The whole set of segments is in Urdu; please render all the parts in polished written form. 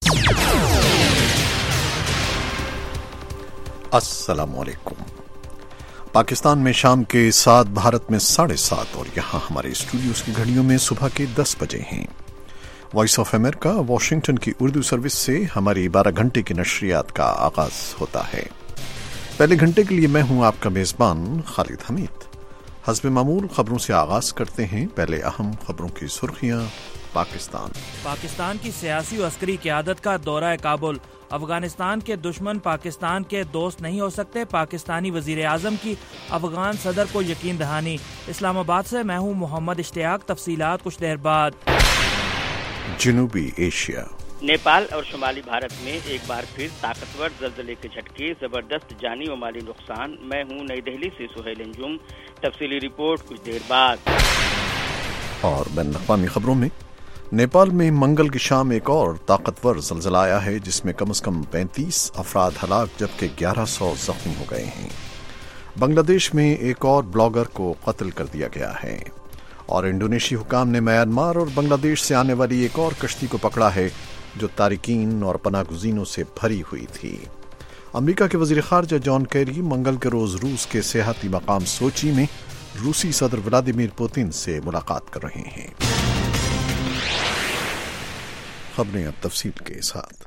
السلام علیکم۔ پاکستان میں شام کے 7، بھارت میں 7:30 اور یہاں ہمارے اسٹوڈیوز کی گھڑیوں میں صبح کے 10 بجے ہیں۔ وائس آف امریکہ واشنگٹن کی اردو سروس سے ہماری 12 گھنٹے کی نشریات کا آغاز ہوتا ہے۔ پہلے گھنٹے کے لیے میں ہوں آپ کا میزبان خالد حمید۔ حسب معمول خبروں سے آغاز کرتے ہیں۔ پہلے اہم خبروں کی سرخیاں۔ پاکستان کی سیاسی و عسکری قیادت کا دورہ کابل۔ افغانستان کے دشمن پاکستان کے دوست نہیں ہو سکتے، پاکستانی وزیر اعظم کی افغان صدر کو یقین دہانی۔ اسلام آباد سے میں ہوں محمد اشتیاق، تفصیلات کچھ دیر بعد۔ جنوبی ایشیا۔ نیپال اور شمالی بھارت میں ایک بار پھر طاقتور زلزلے کے جھٹکے، زبردست جانی و مالی نقصان۔ میں ہوں نئی دہلی سے سہیل انجم، تفصیلی رپورٹ کچھ دیر بعد۔ اور بین الاقوامی خبروں میں نیپال میں منگل کی شام ایک اور طاقتور زلزلہ آیا ہے جس میں کم از کم 35 افراد ہلاک جبکہ 1100 زخمی ہو گئے ہیں۔ بنگلہ دیش میں ایک اور بلاگر کو قتل کر دیا گیا ہے، اور انڈونیشی حکام نے میانمار اور بنگلہ دیش سے آنے والی ایک اور کشتی کو پکڑا ہے جو تارکین اور پناہ گزینوں سے بھری ہوئی تھی۔ امریکہ کے وزیر خارجہ جان کیری منگل کے روز روس کے سیاحتی مقام سوچی میں روسی صدر ولادیمیر پوتن سے ملاقات کر رہے ہیں۔ خبریں اب تفصیل کے ساتھ۔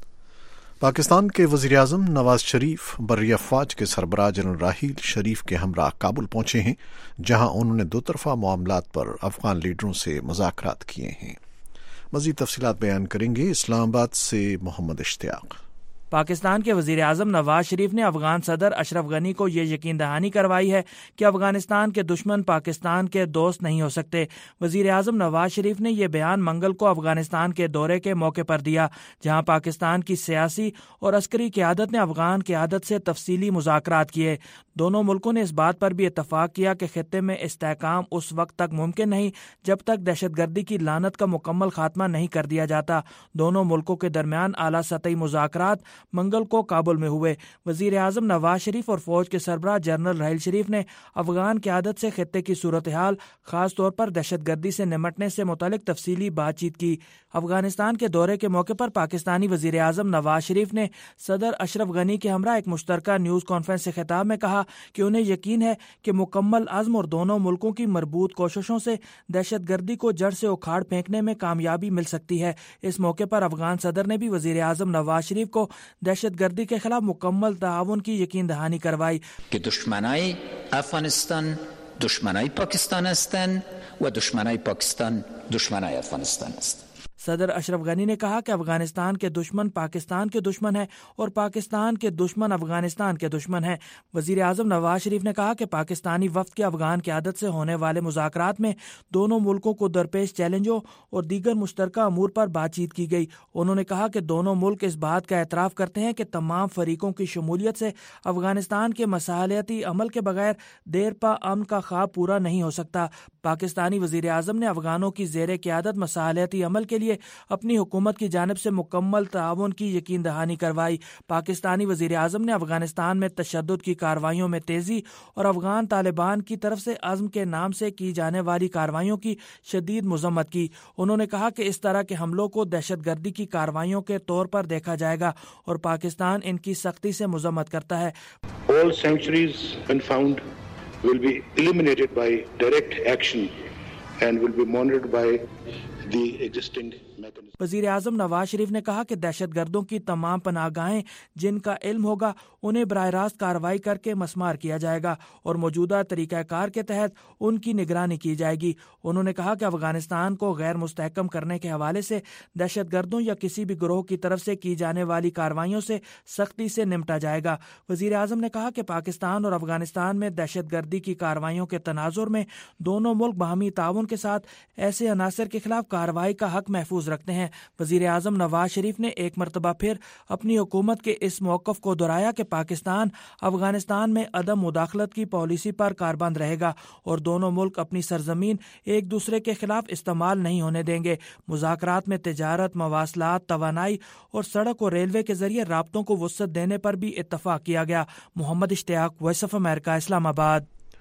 پاکستان کے وزیر اعظم نواز شریف بحریہ افواج کے سربراہ جنرل راحیل شریف کے ہمراہ کابل پہنچے ہیں، جہاں انہوں نے دو طرفہ معاملات پر افغان لیڈروں سے مذاکرات کیے ہیں۔ مزید تفصیلات بیان کریں گے اسلام آباد سے محمد اشتیاق۔ پاکستان کے وزیر اعظم نواز شریف نے افغان صدر اشرف غنی کو یہ یقین دہانی کروائی ہے کہ افغانستان کے دشمن پاکستان کے دوست نہیں ہو سکتے۔ وزیر اعظم نواز شریف نے یہ بیان منگل کو افغانستان کے دورے کے موقع پر دیا، جہاں پاکستان کی سیاسی اور عسکری قیادت نے افغان قیادت سے تفصیلی مذاکرات کیے۔ دونوں ملکوں نے اس بات پر بھی اتفاق کیا کہ خطے میں استحکام اس وقت تک ممکن نہیں جب تک دہشت گردی کی لعنت کا مکمل خاتمہ نہیں کر دیا جاتا۔ دونوں ملکوں کے درمیان اعلیٰ سطحی مذاکرات منگل کو کابل میں ہوئے۔ وزیر اعظم نواز شریف اور فوج کے سربراہ جنرل راحیل شریف نے افغان قیادت سے خطے کی صورتحال، خاص طور پر دہشت گردی سے نمٹنے سے متعلق تفصیلی بات چیت کی۔ افغانستان کے دورے کے موقع پر پاکستانی وزیر اعظم نواز شریف نے صدر اشرف غنی کے ہمراہ ایک مشترکہ نیوز کانفرنس سے خطاب میں کہا کہ انہیں یقین ہے کہ مکمل عزم اور دونوں ملکوں کی مربوط کوششوں سے دہشت گردی کو جڑ سے اکھاڑ پھینکنے میں کامیابی مل سکتی ہے۔ اس موقع پر افغان صدر نے بھی وزیر اعظم نواز شریف کو دہشت گردی کے خلاف مکمل تعاون کی یقین دہانی کروائی کہ دشمنای افغانستان دشمنای پاکستان هستند و دشمنای پاکستان دشمنای افغانستان است۔ صدر اشرف غنی نے کہا کہ افغانستان کے دشمن پاکستان کے دشمن ہیں اور پاکستان کے دشمن افغانستان کے دشمن ہیں۔ وزیر اعظم نواز شریف نے کہا کہ پاکستانی وفد کے افغان قیادت سے ہونے والے مذاکرات میں دونوں ملکوں کو درپیش چیلنجوں اور دیگر مشترکہ امور پر بات چیت کی گئی۔ انہوں نے کہا کہ دونوں ملک اس بات کا اعتراف کرتے ہیں کہ تمام فریقوں کی شمولیت سے افغانستان کے مصالحتی عمل کے بغیر دیر پا امن کا خواب پورا نہیں ہو سکتا۔ پاکستانی وزیر اعظم نے افغانوں کی زیر قیادت مصالحتی عمل کے لیے اپنی حکومت کی جانب سے مکمل تعاون کی یقین دہانی کروائی۔ پاکستانی وزیر اعظم نے افغانستان میں تشدد کی کارروائیوں میں تیزی اور افغان طالبان کی طرف سے عزم کے نام سے کی جانے والی کارروائیوں کی شدید مذمت کی۔ انہوں نے کہا کہ اس طرح کے حملوں کو دہشت گردی کی کارروائیوں کے طور پر دیکھا جائے گا اور پاکستان ان کی سختی سے مذمت کرتا ہے۔ All sanctuaries when found will be eliminated by direct action and will be monitored by the existing mechanism. وزیر اعظم نواز شریف نے کہا کہ دہشت گردوں کی تمام پناہ گاہیں جن کا علم ہوگا انہیں براہ راست کارروائی کر کے مسمار کیا جائے گا اور موجودہ طریقہ کار کے تحت ان کی نگرانی کی جائے گی۔ انہوں نے کہا کہ افغانستان کو غیر مستحکم کرنے کے حوالے سے دہشت گردوں یا کسی بھی گروہ کی طرف سے کی جانے والی کارروائیوں سے سختی سے نمٹا جائے گا۔ وزیر اعظم نے کہا کہ پاکستان اور افغانستان میں دہشت گردی کی کارروائیوں کے تناظر میں دونوں ملک باہمی تعاون کے ساتھ ایسے عناصر کے خلاف کارروائی کا حق محفوظ رکھتے ہیں۔ وزیر اعظم نواز شریف نے ایک مرتبہ پھر اپنی حکومت کے اس موقف کو دہرایا کہ پاکستان افغانستان میں عدم مداخلت کی پالیسی پر کاربند رہے گا اور دونوں ملک اپنی سرزمین ایک دوسرے کے خلاف استعمال نہیں ہونے دیں گے۔ مذاکرات میں تجارت، مواصلات، توانائی اور سڑک اور ریلوے کے ذریعے رابطوں کو وسعت دینے پر بھی اتفاق کیا گیا۔ محمد اشتیاق، وائس آف امریکہ، اسلام آباد۔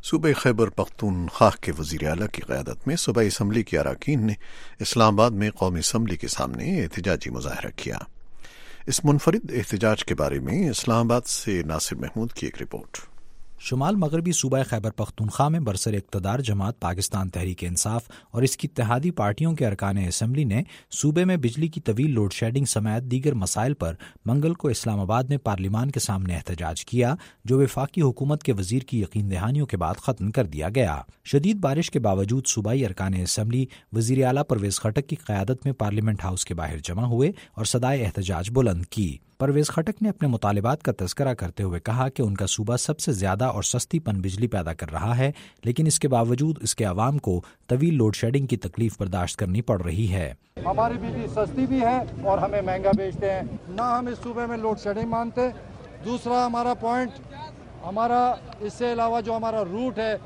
صوبہ خیبر پختونخوا کے وزیر اعلیٰ کی قیادت میں صوبائی اسمبلی کے اراکین نے اسلام آباد میں قومی اسمبلی کے سامنے احتجاجی مظاہرہ کیا۔ اس منفرد احتجاج کے بارے میں اسلام آباد سے ناصر محمود کی ایک رپورٹ۔ شمال مغربی صوبہ خیبر پختونخوا میں برسر اقتدار جماعت پاکستان تحریک انصاف اور اس کی اتحادی پارٹیوں کے ارکان اسمبلی نے صوبے میں بجلی کی طویل لوڈ شیڈنگ سمیت دیگر مسائل پر منگل کو اسلام آباد میں پارلیمان کے سامنے احتجاج کیا، جو وفاقی حکومت کے وزیر کی یقین دہانیوں کے بعد ختم کر دیا گیا۔ شدید بارش کے باوجود صوبائی ارکان اسمبلی وزیر اعلیٰ پرویز خٹک کی قیادت میں پارلیمنٹ ہاؤس کے باہر جمع ہوئے اور صدائے احتجاج بلند کی۔ پرویز خٹک نے اپنے مطالبات کا تذکرہ کرتے ہوئے کہا کہ ان کا صوبہ سب سے زیادہ اور سستی پن بجلی پیدا کر رہا ہے، لیکن اس کے باوجود اس کے عوام کو طویل لوڈ شیڈنگ کی تکلیف برداشت کرنی پڑ رہی ہے۔ ہماری بجلی سستی بھی ہے اور ہمیں مہنگا بیچتے ہیں، نہ ہم اس صوبے میں لوڈ شیڈنگ مانتے۔ دوسرا ہمارا پوائنٹ، ہمارا اس سے علاوہ جو ہمارا روٹ ہے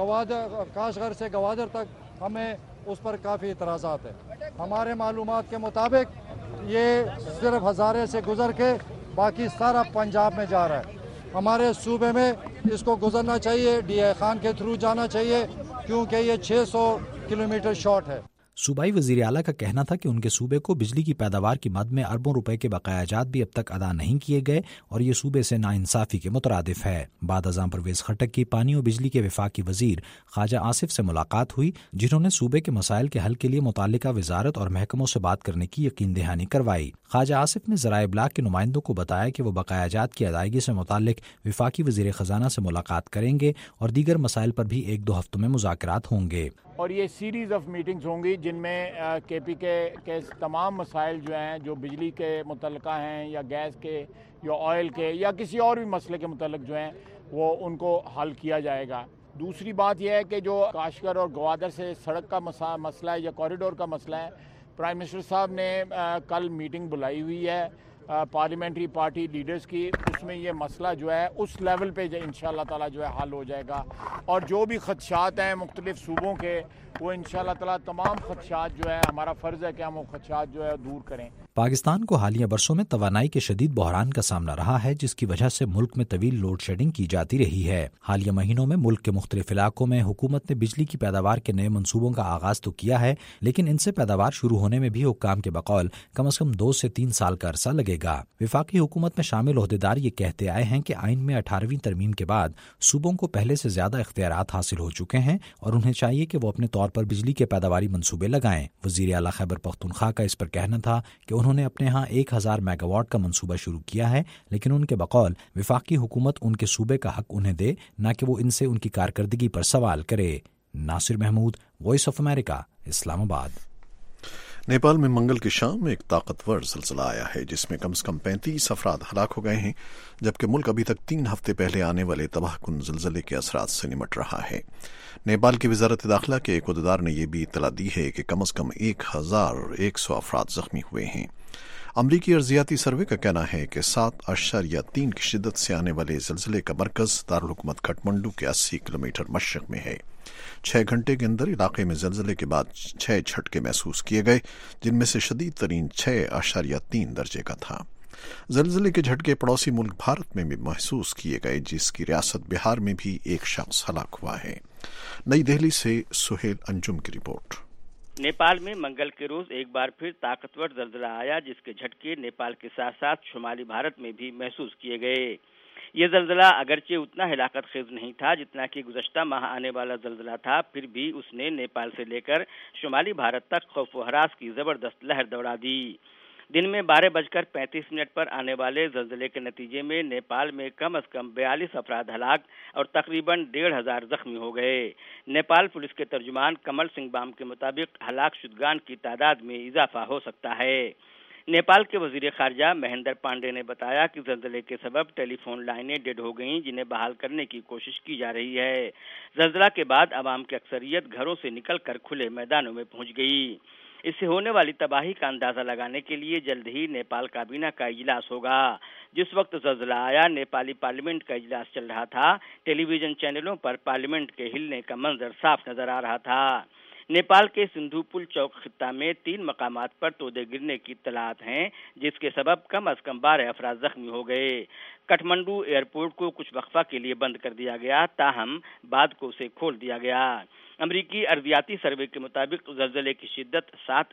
کاشغر سے گوادر تک، ہمیں اس پر کافی اعتراضات ہیں۔ ہمارے معلومات کے مطابق یہ صرف ہزارے سے گزر کے باقی سارا پنجاب میں جا رہا ہے۔ ہمارے صوبے میں اس کو گزرنا چاہیے، ڈی اے خان کے تھرو جانا چاہیے، کیونکہ یہ 600 کلومیٹر شارٹ ہے۔ صوبائی وزیر اعلیٰ کا کہنا تھا کہ ان کے صوبے کو بجلی کی پیداوار کی مد میں اربوں روپے کے بقایا جات بھی اب تک ادا نہیں کیے گئے اور یہ صوبے سے ناانصافی کے مترادف ہے۔ بعد ازاں پرویز خٹک کی پانی و بجلی کے وفاقی وزیر خواجہ آصف سے ملاقات ہوئی، جنہوں نے صوبے کے مسائل کے حل کے لیے متعلقہ وزارت اور محکموں سے بات کرنے کی یقین دہانی کروائی۔ خواجہ آصف نے ذرائع ابلاغ کے نمائندوں کو بتایا کہ وہ بقایا جات کی ادائیگی سے متعلق وفاقی وزیر خزانہ سے ملاقات کریں گے اور دیگر مسائل پر بھی 1-2 ہفتوں میں مذاکرات ہوں گے۔ اور یہ سیریز آف میٹنگز ہوں گی جن میں کے پی کے تمام مسائل جو ہیں، جو بجلی کے متعلقہ ہیں یا گیس کے یا آئل کے یا کسی اور بھی مسئلے کے متعلق جو ہیں، وہ ان کو حل کیا جائے گا۔ دوسری بات یہ ہے کہ جو کاشغر اور گوادر سے سڑک کا مسئلہ ہے یا کوریڈور کا مسئلہ ہے، پرائم منسٹر صاحب نے کل میٹنگ بلائی ہوئی ہے پارلیمنٹری پارٹی لیڈرز کی، اس میں یہ مسئلہ جو ہے اس لیول پہ انشاءاللہ تعالیٰ جو ہے حل ہو جائے گا، اور جو بھی خدشات ہیں مختلف صوبوں کے، وہ انشاءاللہ تعالیٰ تمام خدشات جو ہے، ہمارا فرض ہے کہ ہم وہ خدشات جو ہے دور کریں۔ پاکستان کو حالیہ برسوں میں توانائی کے شدید بحران کا سامنا رہا ہے، جس کی وجہ سے ملک میں طویل لوڈ شیڈنگ کی جاتی رہی ہے۔ حالیہ مہینوں میں ملک کے مختلف علاقوں میں حکومت نے بجلی کی پیداوار کے نئے منصوبوں کا آغاز تو کیا ہے، لیکن ان سے پیداوار شروع ہونے میں بھی حکام کے بقول کم از کم 2 سے 3 سال کا عرصہ لگے گا۔ وفاقی حکومت میں شامل عہدیدار یہ کہتے آئے ہیں کہ آئین میں 18ویں ترمیم کے بعد صوبوں کو پہلے سے زیادہ اختیارات حاصل ہو چکے ہیں اور انہیں چاہیے کہ وہ اپنے طور پر بجلی کے پیداواری منصوبے لگائیں۔ وزیر اعلیٰ خیبر پختونخوا کا اس پر کہنا تھا کہ انہوں نے اپنے ہاں 1000 میگا واٹ کا منصوبہ شروع کیا ہے، لیکن ان کے بقول وفاقی حکومت ان کے صوبے کا حق انہیں دے، نہ کہ وہ ان سے ان کی کارکردگی پر سوال کرے۔ Nasir Mahmood, voice of America, Islamabad. Nepal میں منگل کی شام ایک طاقتور زلزلہ آیا ہے جس میں کم از کم 35 افراد ہلاک ہو گئے ہیں، جبکہ ملک ابھی تک 3 ہفتے پہلے آنے والے تباہ کن زلزلے کے اثرات سے نمٹ رہا ہے۔ نیپال کی وزارت داخلہ کے ایک عہدیدار نے یہ بھی اطلاع دی ہے کہ کم از کم 1100 افراد زخمی ہوئے ہیں۔ امریکی ارضیاتی سروے کا کہنا ہے کہ 7.3 کی شدت سے آنے والے زلزلے کا مرکز دارالحکومت کھٹمنڈو کے 80 کلومیٹر مشرق میں ہے۔ 6 گھنٹے کے اندر علاقے میں زلزلے کے بعد 6 جھٹکے محسوس کیے گئے، جن میں سے شدید ترین 6.3 درجے کا تھا۔ زلزلے کے جھٹکے پڑوسی ملک بھارت میں بھی محسوس کیے گئے، جس کی ریاست بہار میں بھی ایک شخص ہلاک ہوا ہے۔ نئی دہلی سے سہیل انجم کی رپورٹ۔ نیپال میں منگل کے روز ایک بار پھر طاقتور زلزلہ آیا، جس کے جھٹکے نیپال کے ساتھ ساتھ شمالی بھارت میں بھی محسوس کیے گئے۔ یہ زلزلہ اگرچہ اتنا ہلاکت خیز نہیں تھا جتنا کہ گزشتہ ماہ آنے والا زلزلہ تھا، پھر بھی اس نے نیپال سے لے کر شمالی بھارت تک خوف و ہراس کی زبردست لہر دوڑا دی۔ دن میں 12:35 پر آنے والے زلزلے کے نتیجے میں نیپال میں کم از کم 42 افراد ہلاک اور تقریباً 1,500 زخمی ہو گئے۔ نیپال پولیس کے ترجمان کمل سنگھ بام کے مطابق ہلاک شدگان کی تعداد میں اضافہ ہو سکتا ہے۔ نیپال کے وزیر خارجہ مہندر پانڈے نے بتایا کہ زلزلے کے سبب ٹیلی فون لائنیں ڈیڈ ہو گئیں، جنہیں بحال کرنے کی کوشش کی جا رہی ہے۔ زلزلہ کے بعد عوام کی اکثریت گھروں سے نکل کر کھلے میدانوں میں پہنچ گئی۔ اس سے ہونے والی تباہی کا اندازہ لگانے کے لیے جلد ہی نیپال کابینہ کا اجلاس ہوگا۔ جس وقت زلزلہ آیا، نیپالی پارلیمنٹ کا اجلاس چل رہا تھا۔ ٹیلی ویژن چینلوں پر پارلیمنٹ کے ہلنے کا منظر صاف نظر آ رہا تھا۔ نیپال کے سندھو پل چوک خطہ میں 3 مقامات پر تودے گرنے کی اطلاعات ہیں، جس کے سبب کم از کم 12 افراد زخمی ہو گئے۔ काठमांडू एयरपोर्ट को कुछ वक्फा के लिए बंद कर दिया गया, ताहम बाद को उसे खोल दिया गया। अमरीकी अर्दियाती सर्वे के मुताबिक जल्जले की शिद्दत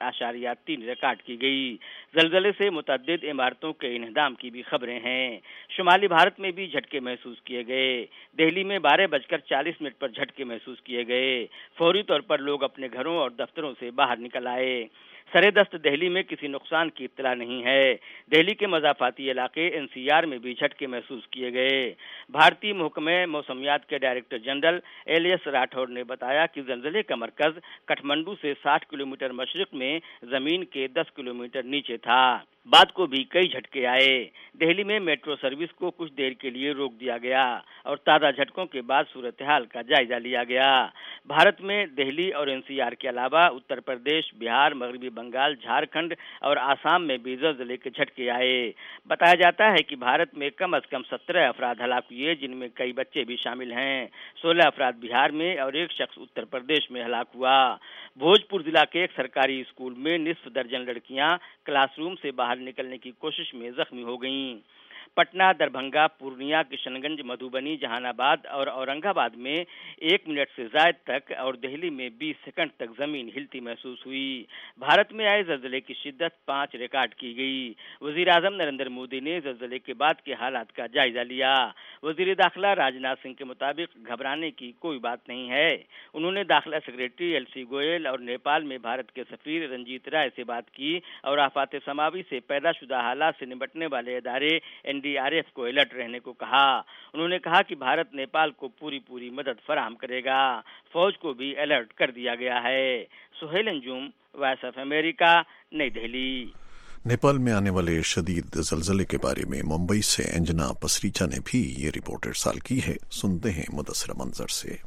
7.3 रिकॉर्ड की गई। जल्जले से मुतअद्दिद इमारतों के इन्हदाम की भी खबरें हैं। शुमाली भारत में भी झटके महसूस किए गए। दिल्ली में 12:40 पर झटके महसूस किए गए। फौरी तौर पर लोग अपने घरों और दफ्तरों से बाहर निकल आए। सरेदस्त दिल्ली में किसी नुकसान की इत्तला नहीं है। दिल्ली के मज़ाफ़ाती इलाके एनसीआर में भी झटके महसूस किए गए। भारतीय महकमे मौसमियात के डायरेक्टर जनरल एलियस राठौर ने बताया कि ज़लज़ले का मरकज़ काठमांडू से 60 किलोमीटर मशरिक़ में ज़मीन के 10 किलोमीटर नीचे था। बाद को भी कई झटके आए। दिल्ली में मेट्रो सर्विस को कुछ देर के लिए रोक दिया गया और ताज़ा झटकों के बाद सूरत हाल का जायजा लिया गया। भारत में दिल्ली और एनसीआर के अलावा उत्तर प्रदेश, बिहार, मगरबी बंगाल, झारखंड और आसाम में भी ज़लज़ले के झटके आए। बताया जाता है कि भारत में कम से कम 17 अफराद हलाक हुए, जिनमें कई बच्चे भी शामिल हैं। 16 अफराद बिहार में और एक शख्स उत्तर प्रदेश में हलाक हुआ। भोजपुर जिला के एक सरकारी स्कूल में निस्फ दर्जन लड़कियां क्लासरूम से बाहर निकलने की कोशिश में जख्मी हो गईं। पटना, दरभंगा, पूर्णिया, किशनगंज, मधुबनी, जहानाबाद और औरंगाबाद में 1 मिनट से ज़ायद तक और दिल्ली में 20 सेकंड तक जमीन हिलती महसूस हुई। भारत में आए ज़लज़ले की शिद्दत 5 रिकॉर्ड की गई। वज़ीर आज़म नरेंद्र मोदी ने ज़लज़ले के बाद के हालात का जायजा लिया। वज़ीर दाखिला राजनाथ सिंह के मुताबिक घबराने की कोई बात नहीं है। उन्होंने दाखिला सेक्रेटरी एलसी गोयल और नेपाल में भारत के सफीर रंजीत राय से बात की और आफात समावी से पैदाशुदा हालात से निपटने वाले इदारे एनडीआरएफ को अलर्ट रहने को कहा। उन्होंने कहा कि भारत नेपाल को पूरी मदद फराहम करेगा। फौज को भी अलर्ट कर दिया गया है। Suhail Anjum, voice of America, New Delhi. Nepal में आने वाले शदीद ज़लज़ले के बारे में मुंबई से अंजना पसरीचा ने भी ये रिपोर्ट इरसाल की है। सुनते हैं मुदस्सिर मंजर से।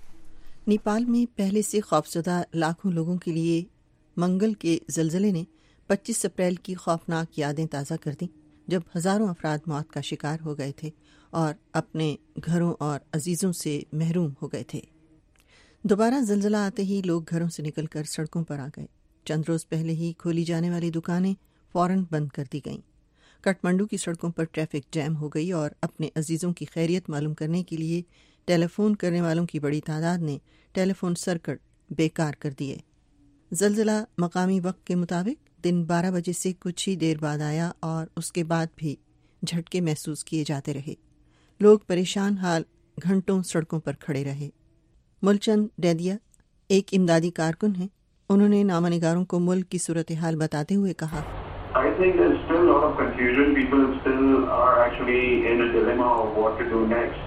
नेपाल में पहले से खौफजदा लाखों लोगों के लिए मंगल के ज़लज़ले ने 25 अप्रैल की खौफनाक यादें ताज़ा कर दी, जब हज़ारों अफराद मौत का शिकार हो गए थे और अपने घरों और अजीज़ों से महरूम हो गए थे। दोबारा ज़लज़ला आते ही लोग घरों से निकलकर सड़कों पर आ गए। चंद रोज़ पहले ही खोली जाने वाली दुकानें फ़ौरन बंद कर दी गईं। काठमांडू की सड़कों पर ट्रैफिक जैम हो गई और अपने अजीज़ों की खैरियत मालूम करने के लिए टेलीफोन करने वालों की बड़ी तादाद ने टेलीफोन सर्किट बेकार कर दिए। ज़लज़ला मकामी वक्त के मुताबिक दिन 12 बजे से कुछ ही देर बाद आया और उसके बाद भी झटके महसूस किए जाते रहे। लोग परेशान हाल घंटों सड़कों पर खड़े रहे। मुलचंद डैदिया एक इमदादी कारकुन हैं। उन्होंने नामानिगारों को मुल्क की सूरत हाल बताते हुए कहा, I think there's still a lot of confusion. People still are actually in a dilemma of what to do next.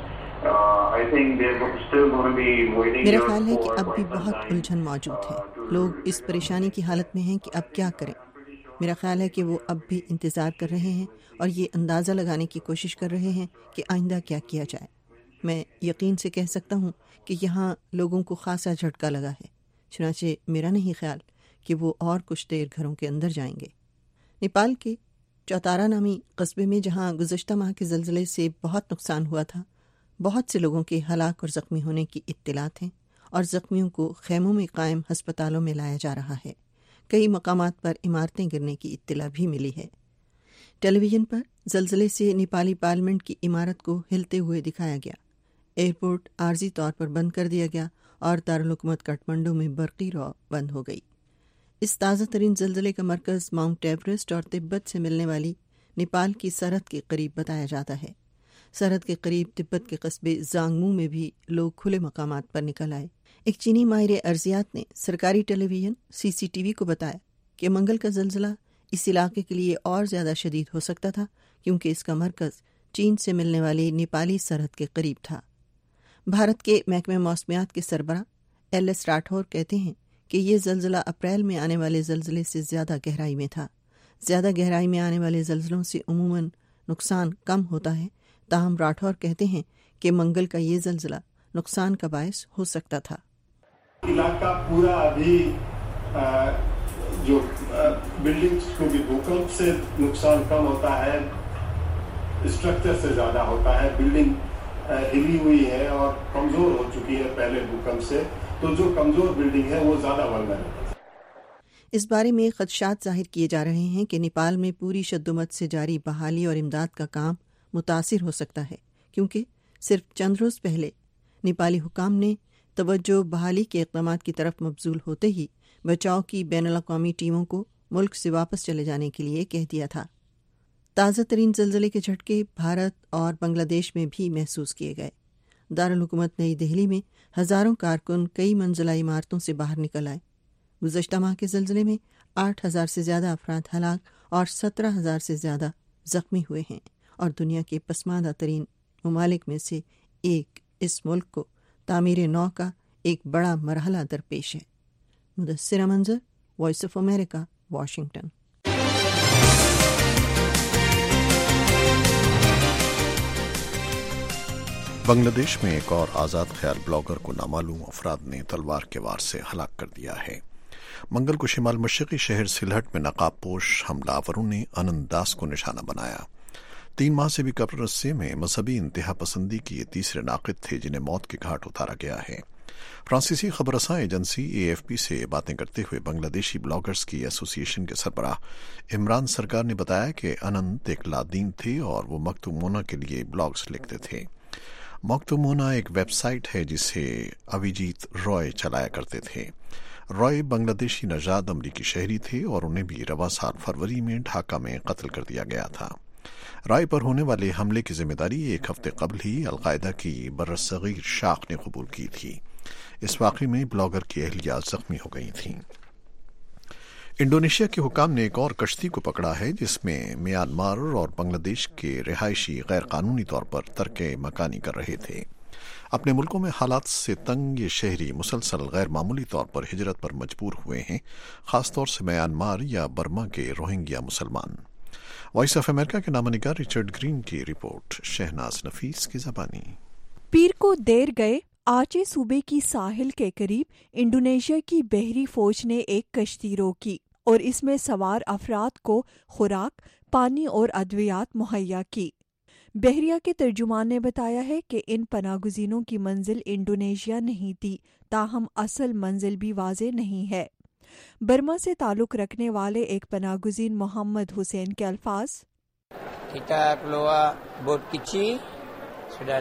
I think they're still going to be waiting. मेरा ख्याल है कि अब भी बहुत उलझन मौजूद है। लोग इस परेशानी की हालत में हैं कि अब क्या करें। मेरा ख्याल है कि वो अब भी इंतज़ार कर रहे हैं और ये अंदाज़ा लगाने की कोशिश कर रहे हैं कि आइंदा क्या किया जाए। मैं यकीन से कह सकता हूँ कि यहाँ लोगों को खासा झटका लगा है, चुनांचे मेरा नहीं ख्याल कि वो और कुछ देर घरों के अंदर जाएंगे। नेपाल के चौतारा नामी कस्बे में जहाँ गुज़श्ता माह के ज़लज़ले से बहुत नुकसान हुआ था, बहुत से लोगों के हलाक और ज़ख्मी होने की इत्तलात हैं और ज़ख्मियों को खैमों में कायम हस्पतालों में लाया जा रहा है। कई मकामात पर इमारतें गिरने की इत्तला भी मिली है। टेलीविज़न पर ज़लज़ले से नेपाली पार्लियामेंट की इमारत को हिलते हुए दिखाया गया। एयरपोर्ट आर्जी तौर पर बंद कर दिया गया और दारुल हुकूमत काठमांडू में बरक़ी रौ बंद हो गई। इस ताज़ा तरीन ज़लज़ले का मरकज़ माउंट एवरेस्ट और तिब्बत से मिलने वाली नेपाल की सरहद के करीब बताया जाता है। सरहद के करीब तिब्बत के कस्बे ज़ांगमू में भी लोग खुले मकामात पर निकल आए। एक चीनी माहिर अर्जियात ने सरकारी टेलीविज़न CCTV को बताया कि मंगल का ज़लज़ला इस इलाके के लिए और ज़्यादा शदीद हो सकता था, क्योंकि इसका मरकज़ चीन से मिलने वाली नेपाली सरहद के करीब था। भारत के महकमे मौसमियात के सरबरा LS राठौर कहते हैं कि ये ज़लज़ला अप्रैल में आने वाले ज़लज़ले से ज़्यादा गहराई में था। ज़्यादा गहराई में आने वाले ज़लज़लों से उमूमन नुकसान कम होता है, ताहम राठौर कहते हैं कि मंगल का ये ज़लज़ला नुकसान का बायस हो सकता था। इलाका पूरा अभी जो बिल्डिंग्स को भी भूकंप से नुकसान कम होता है, स्ट्रक्चर से ज़्यादा होता है। बिल्डिंग हिली हुई है और कमज़ोर हो चुकी है पहले भूकंप से, तो जो कमज़ोर बिल्डिंग है वो ज़्यादा वल्नरेबल है। इस बारे में खदशात जाहिर किए जा रहे हैं कि नेपाल में पूरी शद्दोमत से जारी बहाली और इमदाद का काम متاثر ہو سکتا ہے، کیونکہ صرف چند روز پہلے نیپالی حکام نے توجہ بحالی کے اقدامات کی طرف مبذول ہوتے ہی بچاؤ کی بین الاقوامی ٹیموں کو ملک سے واپس چلے جانے کے لیے کہہ دیا تھا۔ تازہ ترین زلزلے کے جھٹکے بھارت اور بنگلہ دیش میں بھی محسوس کیے گئے۔ دارالحکومت نئی دہلی میں ہزاروں کارکن کئی منزلہ عمارتوں سے باہر نکل آئے۔ گزشتہ ماہ کے زلزلے میں 8,000 سے زیادہ افراد ہلاک اور 17,000 سے زیادہ زخمی ہوئے ہیں، اور دنیا کے پسماندہ ترین ممالک میں سے ایک اس ملک کو تعمیر نو کا ایک بڑا مرحلہ درپیش ہے۔ Mudassira Manzar, voice of America, Washington. Bangladesh میں ایک اور آزاد خیال بلاگر کو نامعلوم افراد نے تلوار کے وار سے ہلاک کر دیا ہے۔ منگل کو شمال مشرقی شہر سلہٹ میں نقاب پوش حملہ آوروں نے انند داس کو نشانہ بنایا۔ 3 ماہ سے بھی کم عرصے میں مذہبی انتہا پسندی کی یہ تیسرے ناقد تھے جنہیں موت کے گھاٹ اتارا گیا ہے۔ فرانسیسی خبر رساں ایجنسی AFP سے باتیں کرتے ہوئے بنگلہ دیشی بلاگرز کی ایسوسی ایشن کے سربراہ عمران سرکار نے بتایا کہ انند ایک لادین تھے اور وہ مکتومونا کے لیے بلاگز لکھتے تھے۔ مکتومونا ایک ویب سائٹ ہے جسے اویجیت رائے چلایا کرتے تھے۔ رائے بنگلہ دیشی نژاد امریکی شہری تھے اور انہیں بھی رواں سال فروری میں ڈھاکہ میں قتل کر دیا گیا تھا۔ رائے پر ہونے والے حملے کی ذمہ داری 1 ہفتے قبل ہی القاعدہ کی برصغیر شاخ نے قبول کی تھی۔ اس واقعے میں بلاگر کی اہلیہ زخمی ہو گئی تھیں۔ انڈونیشیا کے حکام نے ایک اور کشتی کو پکڑا ہے جس میں میانمار اور بنگلہ دیش کے رہائشی غیر قانونی طور پر ترک مکانی کر رہے تھے۔ اپنے ملکوں میں حالات سے تنگ یہ شہری مسلسل غیر معمولی طور پر ہجرت پر مجبور ہوئے ہیں، خاص طور سے میانمار یا برما کے روہنگیا مسلمان۔ وائس آف امریکہ کے نامہ نگار ریچرڈ گرین کی رپورٹ، شہناز نفیس کی زبانی۔ پیر کو دیر گئے آچے صوبے کی ساحل کے قریب انڈونیشیا کی بحری فوج نے ایک کشتی روکی اور اس میں سوار افراد کو خوراک، پانی اور ادویات مہیا کی۔ بحریہ کے ترجمان نے بتایا ہے کہ ان پناہ گزینوں کی منزل انڈونیشیا نہیں تھی، تاہم اصل منزل بھی واضح نہیں ہے۔ برما سے تعلق رکھنے والے ایک پناہ گزین محمد حسین کے الفاظ، Kita keluar bot kecil sudah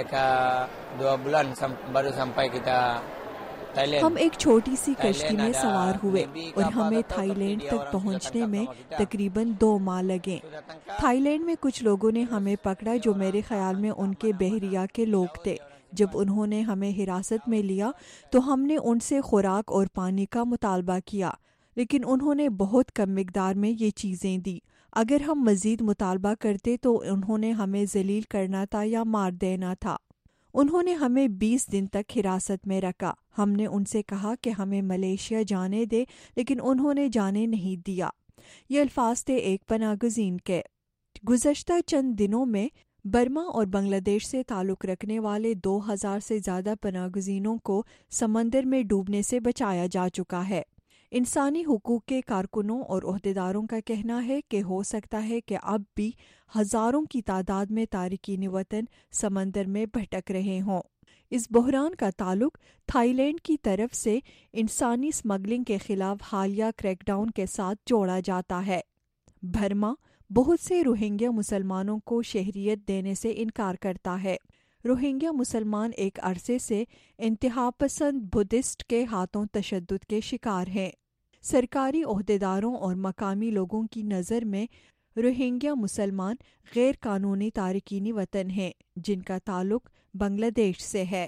dekat 2 bulan baru sampai kita Thailand. ہم ایک چھوٹی سی کشتی میں سوار ہوئے اور ہمیں تھائی لینڈ تک پہنچنے میں تقریباً 2 ماہ لگے۔ تھائی لینڈ میں کچھ لوگوں نے ہمیں پکڑا جو میرے خیال میں ان کے بحریہ کے لوگ تھے۔ جب انہوں نے ہمیں حراست میں لیا تو ہم نے ان سے خوراک اور پانی کا مطالبہ کیا، لیکن انہوں نے بہت کم مقدار میں یہ چیزیں دی۔ اگر ہم مزید مطالبہ کرتے تو انہوں نے ہمیں ذلیل کرنا تھا یا مار دینا تھا۔ انہوں نے ہمیں 20 دن تک حراست میں رکھا۔ ہم نے ان سے کہا کہ ہمیں ملیشیا جانے دے، لیکن انہوں نے جانے نہیں دیا۔ یہ الفاظ تھے ایک پناہ گزین کے۔ گزشتہ چند دنوں میں برما اور بنگلہ دیش سے تعلق رکھنے والے 2000 سے زیادہ پناہ گزینوں کو سمندر میں ڈوبنے سے بچایا جا چکا ہے۔ انسانی حقوق کے کارکنوں اور عہدیداروں کا کہنا ہے کہ ہو سکتا ہے کہ اب بھی ہزاروں کی تعداد میں تارکین وطن سمندر میں بھٹک رہے ہوں۔ اس بحران کا تعلق تھائی لینڈ کی طرف سے انسانی اسمگلنگ کے خلاف حالیہ کریک ڈاؤن کے ساتھ جوڑا جاتا ہے۔ برما بہت سے روہنگیا مسلمانوں کو شہریت دینے سے انکار کرتا ہے۔ روہنگیا مسلمان ایک عرصے سے انتہا پسند بدھسٹ کے ہاتھوں تشدد کے شکار ہیں۔ سرکاری عہدیداروں اور مقامی لوگوں کی نظر میں روہنگیا مسلمان غیر قانونی تارکین وطن ہیں جن کا تعلق بنگلہ دیش سے ہے۔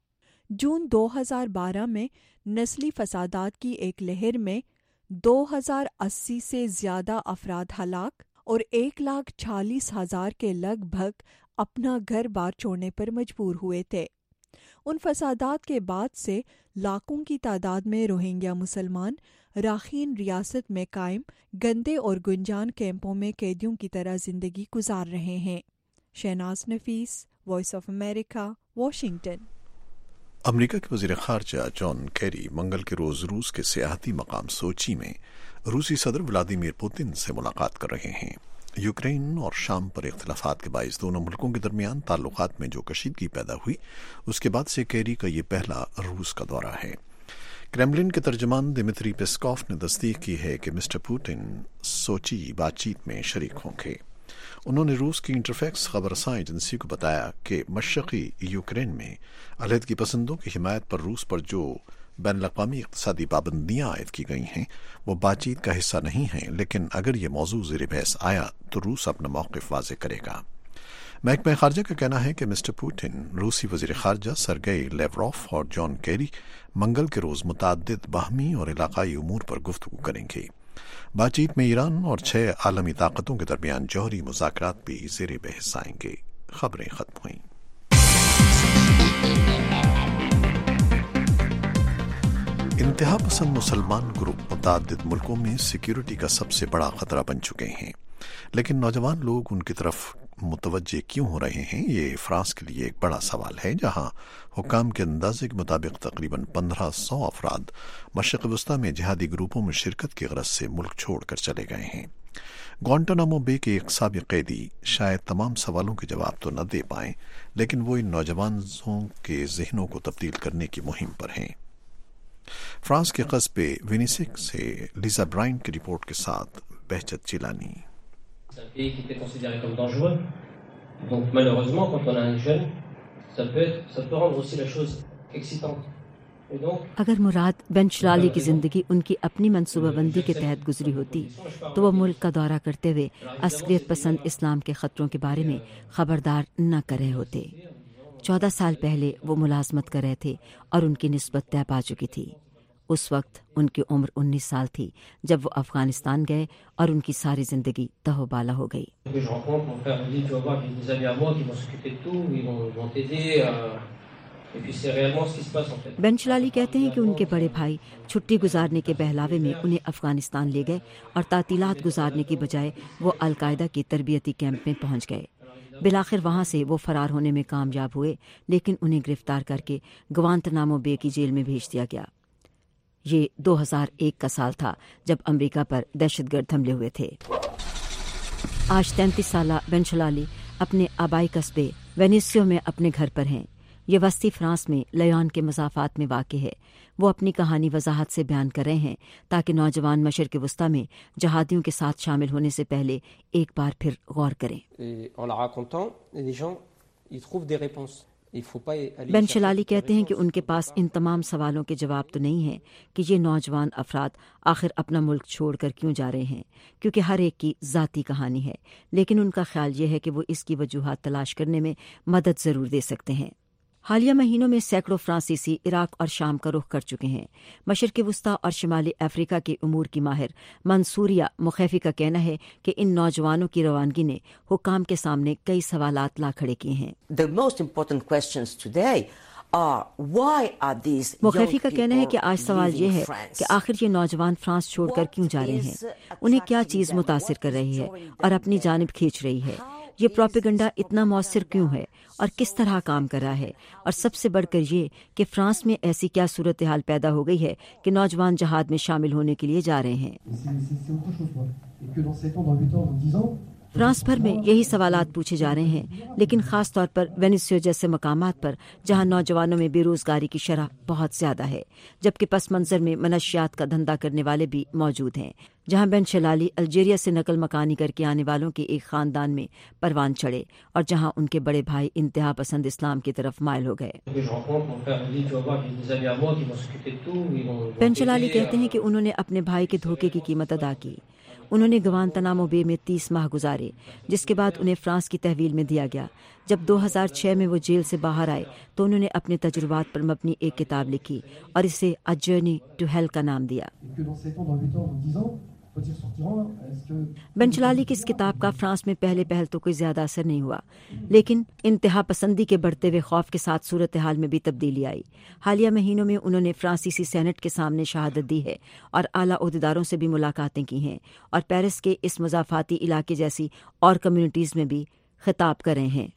جون 2012 میں نسلی فسادات کی ایک لہر میں 2080 سے زیادہ افراد ہلاک اور 1,40,000 کے لگ بھگ اپنا گھر بار چھوڑنے پر مجبور ہوئے تھے۔ ان فسادات کے بعد سے لاکھوں کی تعداد میں روہنگیا مسلمان راکھین ریاست میں قائم گندے اور گنجان کیمپوں میں قیدیوں کی طرح زندگی گزار رہے ہیں۔ Shahnaz Nafees, voice of America, Washington. America کے وزیر خارجہ جان کیری منگل کے روز روس کے سیاحتی مقام سوچی میں روسی صدر ولادیمیر پوتن سے ملاقات کر رہے ہیں۔ یوکرین اور شام پر اختلافات کے باعث دونوں ملکوں کے درمیان تعلقات میں جو کشیدگی پیدا ہوئی اس کے بعد سے کیری کا یہ پہلا روس کا دورہ ہے۔ کریملن کے ترجمان دمتری پیسکوف نے تصدیق کی ہے کہ مسٹر پوٹن سوچی بات چیت میں شریک ہوں گے۔ انہوں نے روس کی انٹرفیکس خبر رساں ایجنسی کو بتایا کہ مشرقی یوکرین میں علیحدگی پسندوں کی حمایت پر روس پر جو بین الاقوامی اقتصادی پابندیاں عائد کی گئی ہیں وہ بات چیت کا حصہ نہیں ہیں، لیکن اگر یہ موضوع زیر بحث آیا تو روس اپنا موقف واضح کرے گا۔ محکمہ خارجہ کا کہنا ہے کہ مسٹر پوٹن، روسی وزیر خارجہ سرگئی لیوروف اور جان کیری منگل کے روز متعدد باہمی اور علاقائی امور پر گفتگو کریں گے۔ بات چیت میں ایران اور 6 عالمی طاقتوں کے درمیان جوہری مذاکرات بھی زیر بحث آئیں گے۔ خبریں ختم ہوئیں۔ انتہا پسند مسلمان گروپ متعدد ملکوں میں سیکیورٹی کا سب سے بڑا خطرہ بن چکے ہیں، لیکن نوجوان لوگ ان کی طرف متوجہ کیوں ہو رہے ہیں، یہ فرانس کے لیے ایک بڑا سوال ہے، جہاں حکام کے اندازے کے مطابق تقریباً 1500 افراد مشرق وسطیٰ میں جہادی گروپوں میں شرکت کی غرض سے ملک چھوڑ کر چلے گئے ہیں۔ گوانٹانامو بے کے ایک سابق قیدی شاید تمام سوالوں کے جواب تو نہ دے پائیں، لیکن وہ ان نوجوانوں کے ذہنوں کو تبدیل کرنے کی مہم پر ہیں۔ فرانس کے قصبے وینیسک سے لیزا برائن کی رپورٹ کے ساتھ بہجت چیلانی۔ C'est un pays qui était considéré comme dangereux. Donc malheureusement, quand on a un jeune, ça peut rendre aussi la chose excitante. اگر مراد بن چلالی کی زندگی ان کی اپنی منصوبہ بندی کے تحت گزری ہوتی تو وہ ملک کا دورہ کرتے ہوئے عسکریت پسند اسلام کے خطروں کے بارے میں خبردار نہ کر رہے ہوتے۔ 14 سال پہلے وہ ملازمت کر رہے تھے اور ان کی نسبت طے پا چکی تھی۔ اس وقت ان کی عمر 19 سال تھی جب وہ افغانستان گئے اور ان کی ساری زندگی تہو بالا ہو گئی۔ بن چلالی کہتے ہیں کہ ان کے بڑے بھائی چھٹی گزارنے کے بہلاوے میں انہیں افغانستان لے گئے اور تعطیلات گزارنے کی بجائے وہ القاعدہ کے تربیتی کیمپ میں پہنچ گئے۔ بالآخر وہاں سے وہ فرار ہونے میں کامیاب ہوئے، لیکن انہیں گرفتار کر کے گوانتانامو بے کی جیل میں بھیج دیا گیا۔ یہ 2001 کا سال تھا جب امریکہ پر دہشت گرد حملے ہوئے تھے۔ آج 33 سالہ بن چلالی اپنے آبائی قصبے وینیسیو میں اپنے گھر پر ہیں۔ یہ وسطی فرانس میں لیون کے مسافات میں واقع ہے۔ وہ اپنی کہانی وضاحت سے بیان کر رہے ہیں تاکہ نوجوان مشرق وسطیٰ میں جہادیوں کے ساتھ شامل ہونے سے پہلے ایک بار پھر غور کریں۔ بن چلالی کہتے ہیں کہ ان کے پاس ان تمام سوالوں کے جواب تو نہیں ہیں کہ یہ نوجوان افراد آخر اپنا ملک چھوڑ کر کیوں جا رہے ہیں، کیونکہ ہر ایک کی ذاتی کہانی ہے، لیکن ان کا خیال یہ ہے کہ وہ اس کی وجوہات تلاش کرنے میں مدد ضرور دے سکتے ہیں۔ حالیہ مہینوں میں سینکڑوں فرانسیسی عراق اور شام کا رخ کر چکے ہیں۔ مشرق وسطیٰ اور شمالی افریقہ کے امور کی ماہر منصوریہ مخیفی کا کہنا ہے کہ ان نوجوانوں کی روانگی نے حکام کے سامنے کئی سوالات لا کھڑے کیے ہیں۔ مخیفی کا کہنا ہے کہ آج سوال یہ ہے کہ آخر یہ نوجوان فرانس چھوڑ کر کیوں جا رہے ہیں، انہیں کیا چیز متاثر کر رہی ہے اور اپنی جانب کھینچ رہی ہے، یہ پروپیگنڈا اتنا مؤثر کیوں ہے اور کس طرح کام کر رہا ہے، اور سب سے بڑھ کر یہ کہ فرانس میں ایسی کیا صورتحال پیدا ہو گئی ہے کہ نوجوان جہاد میں شامل ہونے کے لیے جا رہے ہیں۔ فرانس بھر میں یہی سوالات پوچھے جا رہے ہیں، لیکن خاص طور پر وینیسیو جیسے مقامات پر جہاں نوجوانوں میں بے روزگاری کی شرح بہت زیادہ ہے، جبکہ پس منظر میں منشیات کا دھندا کرنے والے بھی موجود ہیں، جہاں بن چلالی الجیریا سے نقل مکانی کر کے آنے والوں کے ایک خاندان میں پروان چڑھے اور جہاں ان کے بڑے بھائی انتہا پسند اسلام کی طرف مائل ہو گئے۔ بن چلالی کہتے ہیں کہ انہوں نے اپنے بھائی کے دھوکے کی قیمت ادا کی۔ انہوں نے گوانتانامو بے میں 30 ماہ گزارے، جس کے بعد انہیں فرانس کی تحویل میں دیا گیا۔ جب 2006 میں وہ جیل سے باہر آئے تو انہوں نے اپنے تجربات پر مبنی ایک کتاب لکھی اور اسے A Journey to Hell کا نام دیا۔ بن چلالی کی اس کتاب کا فرانس میں پہلے پہل تو کوئی زیادہ اثر نہیں ہوا، لیکن انتہا پسندی کے بڑھتے ہوئے خوف کے ساتھ صورتحال میں بھی تبدیلی آئی۔ حالیہ مہینوں میں انہوں نے فرانسیسی سینٹ کے سامنے شہادت دی ہے اور اعلیٰ عہدیداروں سے بھی ملاقاتیں کی ہیں، اور پیرس کے اس مضافاتی علاقے جیسی اور کمیونٹیز میں بھی خطاب کر رہے ہیں۔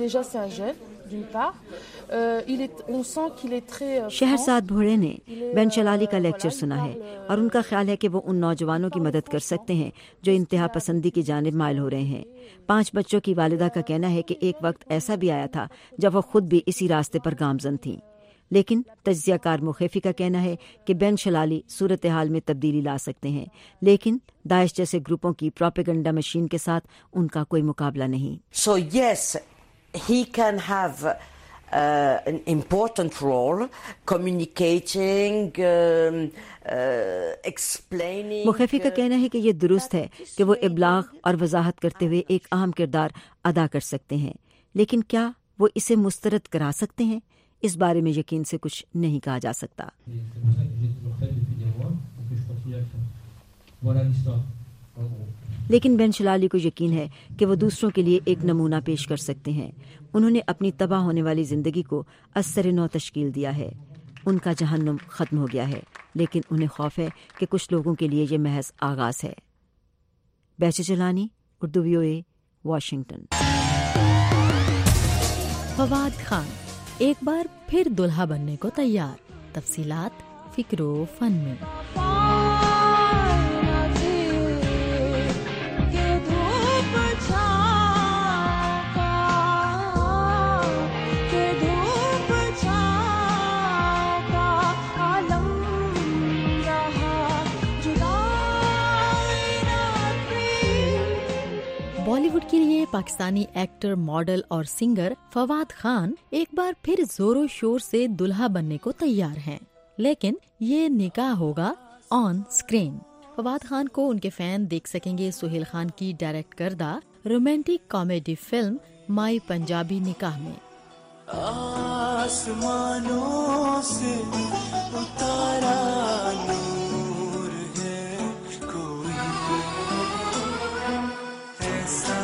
شہرزاد بھوڑے نے بن چلالی کا لیکچر سنا ہے اور ان کا خیال ہے کہ وہ ان نوجوانوں کی مدد کر سکتے ہیں جو انتہا پسندی کی جانب مائل ہو رہے ہیں۔ 5 بچوں کی والدہ کا کہنا ہے کہ ایک وقت ایسا بھی آیا تھا جب وہ خود بھی اسی راستے پر گامزن تھیں۔ لیکن تجزیہ کار مخیفی کا کہنا ہے کہ بین شلالی صورتحال میں تبدیلی لا سکتے ہیں، لیکن داعش جیسے گروپوں کی پروپیگنڈا مشین کے ساتھ ان کا کوئی مقابلہ نہیں۔ So yes, he can have an important role communicating, explaining. مخیفی کا کہنا ہے کہ یہ درست ہے کہ وہ ابلاغ اور وضاحت کرتے ہوئے ایک اہم کردار ادا کر سکتے ہیں، لیکن کیا وہ اسے مسترد کرا سکتے ہیں؟ اس بارے میں یقین سے کچھ نہیں کہا جا سکتا۔ لیکن بن شلالی کو یقین ہے کہ وہ دوسروں کے لیے ایک نمونہ پیش کر سکتے ہیں۔ انہوں نے اپنی تباہ ہونے والی زندگی کو از سر نو تشکیل دیا ہے۔ ان کا جہنم ختم ہو گیا ہے، لیکن انہیں خوف ہے کہ کچھ لوگوں کے لیے یہ محض آغاز ہے۔ بیچ جلانی، اردو VOA، واشنگٹن۔ فواد خان ایک بار پھر دلہا بننے کو تیار، تفصیلات فکر و فن میں۔ بالی ووڈ کے لیے پاکستانی ایکٹر، ماڈل اور سنگر فواد خان ایک بار پھر زور و شور سے دلہا بننے کو تیار ہیں، لیکن یہ نکاح ہوگا آن اسکرین۔ فواد خان کو ان کے فین دیکھ سکیں گے سہیل خان کی ڈائریکٹ کردہ romantic comedy film My Punjabi Nikah میں۔ آسمانوں سے اتارا نور ہے کوئی، ایسا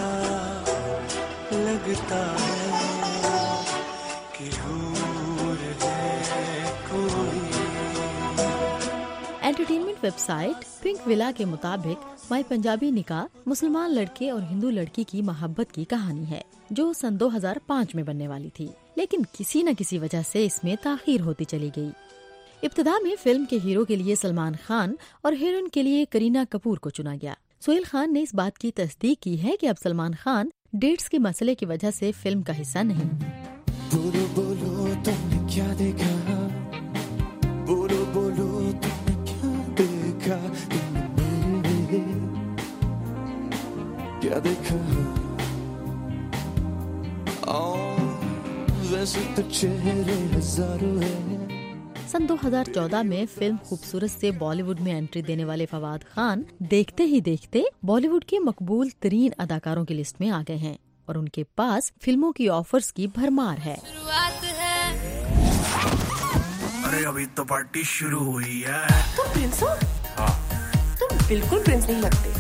لگتا ہے کہ حور ہے کوئی۔ انٹرٹینمنٹ ویب سائٹ پنک ولا کے مطابق مائی پنجابی نکاح مسلمان لڑکے اور ہندو لڑکی کی محبت کی کہانی ہے جو سن 2005 میں بننے والی تھی، لیکن کسی نہ کسی وجہ سے اس میں تاخیر ہوتی چلی گئی۔ ابتدا میں فلم کے ہیرو کے لیے سلمان خان اور ہیروئن کے لیے کرینہ کپور کو چنا گیا۔ سہیل خان نے اس بات کی تصدیق کی ہے کہ اب سلمان خان ڈیٹس کے مسئلے کی وجہ سے فلم کا حصہ نہیں۔ بولو بولو تم نے کیا دیکھا، بولو بولو تم نے کیا دیکھا، کیا دیکھا، ویسے تو چہرے ہزاروں ہیں۔ سن 2014 میں فلم خوبصورت سے بالی ووڈ میں انٹری دینے والے فواد خان دیکھتے ہی دیکھتے بالی ووڈ کے مقبول ترین اداکاروں کی لسٹ میں آ گئے ہیں اور ان کے پاس فلموں کی آفرز کی بھرمار ہے۔ ارے ابھی تو پارٹی شروع ہوئی ہے۔ تم پرنس ہو؟ ہاں۔ تم بالکل پرنس نہیں لگتے۔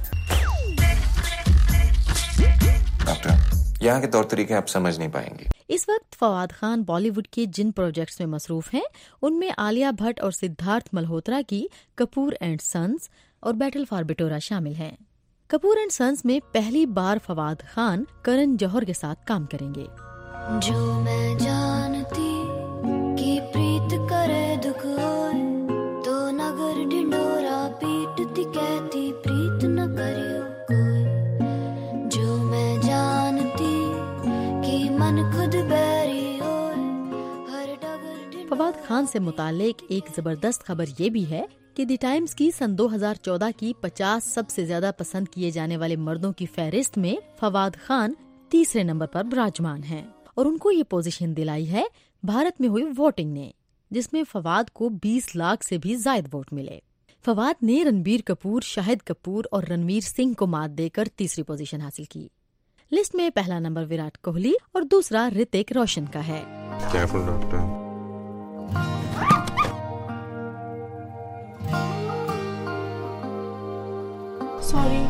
ڈاکٹر، یہاں کے طور طریقے آپ سمجھ نہیں پائیں گے۔ اس وقت فواد خان بالی ووڈ کے جن پروجیکٹس میں مصروف ہیں ان میں عالیہ بھٹ اور سدھارتھ ملہوترا کی کپور اینڈ سنز اور بیٹل فار بٹورا شامل ہیں۔ کپور اینڈ سنز میں پہلی بار فواد خان کرن جوہر کے ساتھ کام کریں گے۔ جو میں جانتی کہ پریت کرے دکھ ہوئے تو نگر ڈنڈورا پیٹتی کہتی پریت نہ کریو کوئی، جو میں جانتی کہ من خود بیری ہوئے ہر ڈگر۔ فواد خان سے متعلق ایک زبردست خبر یہ بھی ہے کہ دی ٹائمز کی سن 2014 کی 50 سب سے زیادہ پسند کیے جانے والے مردوں کی فہرست میں فواد خان تیسرے نمبر پر براجمان ہیں، اور ان کو یہ پوزیشن دلائی ہے بھارت میں ہوئی ووٹنگ نے، جس میں فواد کو 20 لاکھ سے بھی زائد ووٹ ملے۔ فواد نے رنبیر کپور، شاہد کپور اور رنویر سنگھ کو مات دے کر تیسری پوزیشن حاصل کی۔ لسٹ میں پہلا نمبر وراٹ کوہلی اور دوسرا رتک روشن کا ہے۔ سوری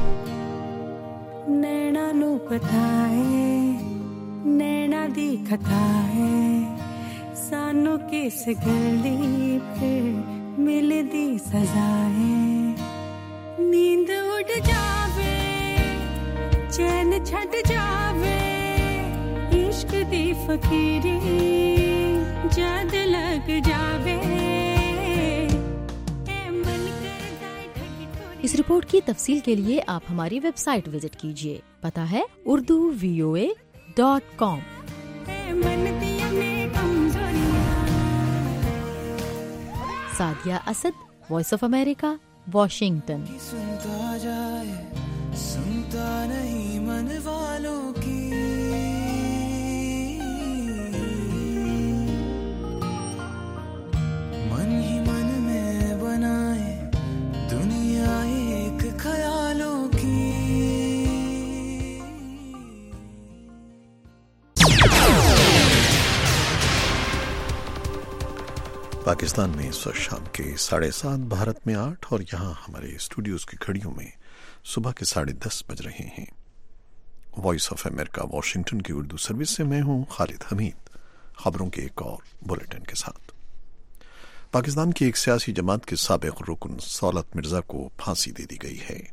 نینا نو پتا ہے، نینا دی کھتا ہے، سانو کس گلی پھر مل دی سزا ہے، نیند اڑ جاوے چین چھٹ جاوے، عشق دی فقیری جد لگ جاوے۔ اس رپورٹ کی تفصیل کے لیے آپ ہماری ویب سائٹ وزٹ کیجیے، پتہ ہے urduvoa.com۔ Sadia Asad, voice of America, Washington. सुनता जाए, सुनता नहीं मन वालों की, मन ही मन में बनाए दुनिया एक ख्यालों की। पाकिस्तान में इस वक्त शाम के 7:30, भारत में 8 और यहाँ हमारे स्टूडियोज की घड़ियों में सुबह के 10:30 बज रहे हैं। वॉइस ऑफ अमेरिका वॉशिंगटन की उर्दू सर्विस से मैं हूँ खालिद हमीद। खबरों के एक और बुलेटिन के साथ। पाकिस्तान की एक सियासी जमात के साबिक रुकन सौलत मिर्जा को फांसी दे दी गई है।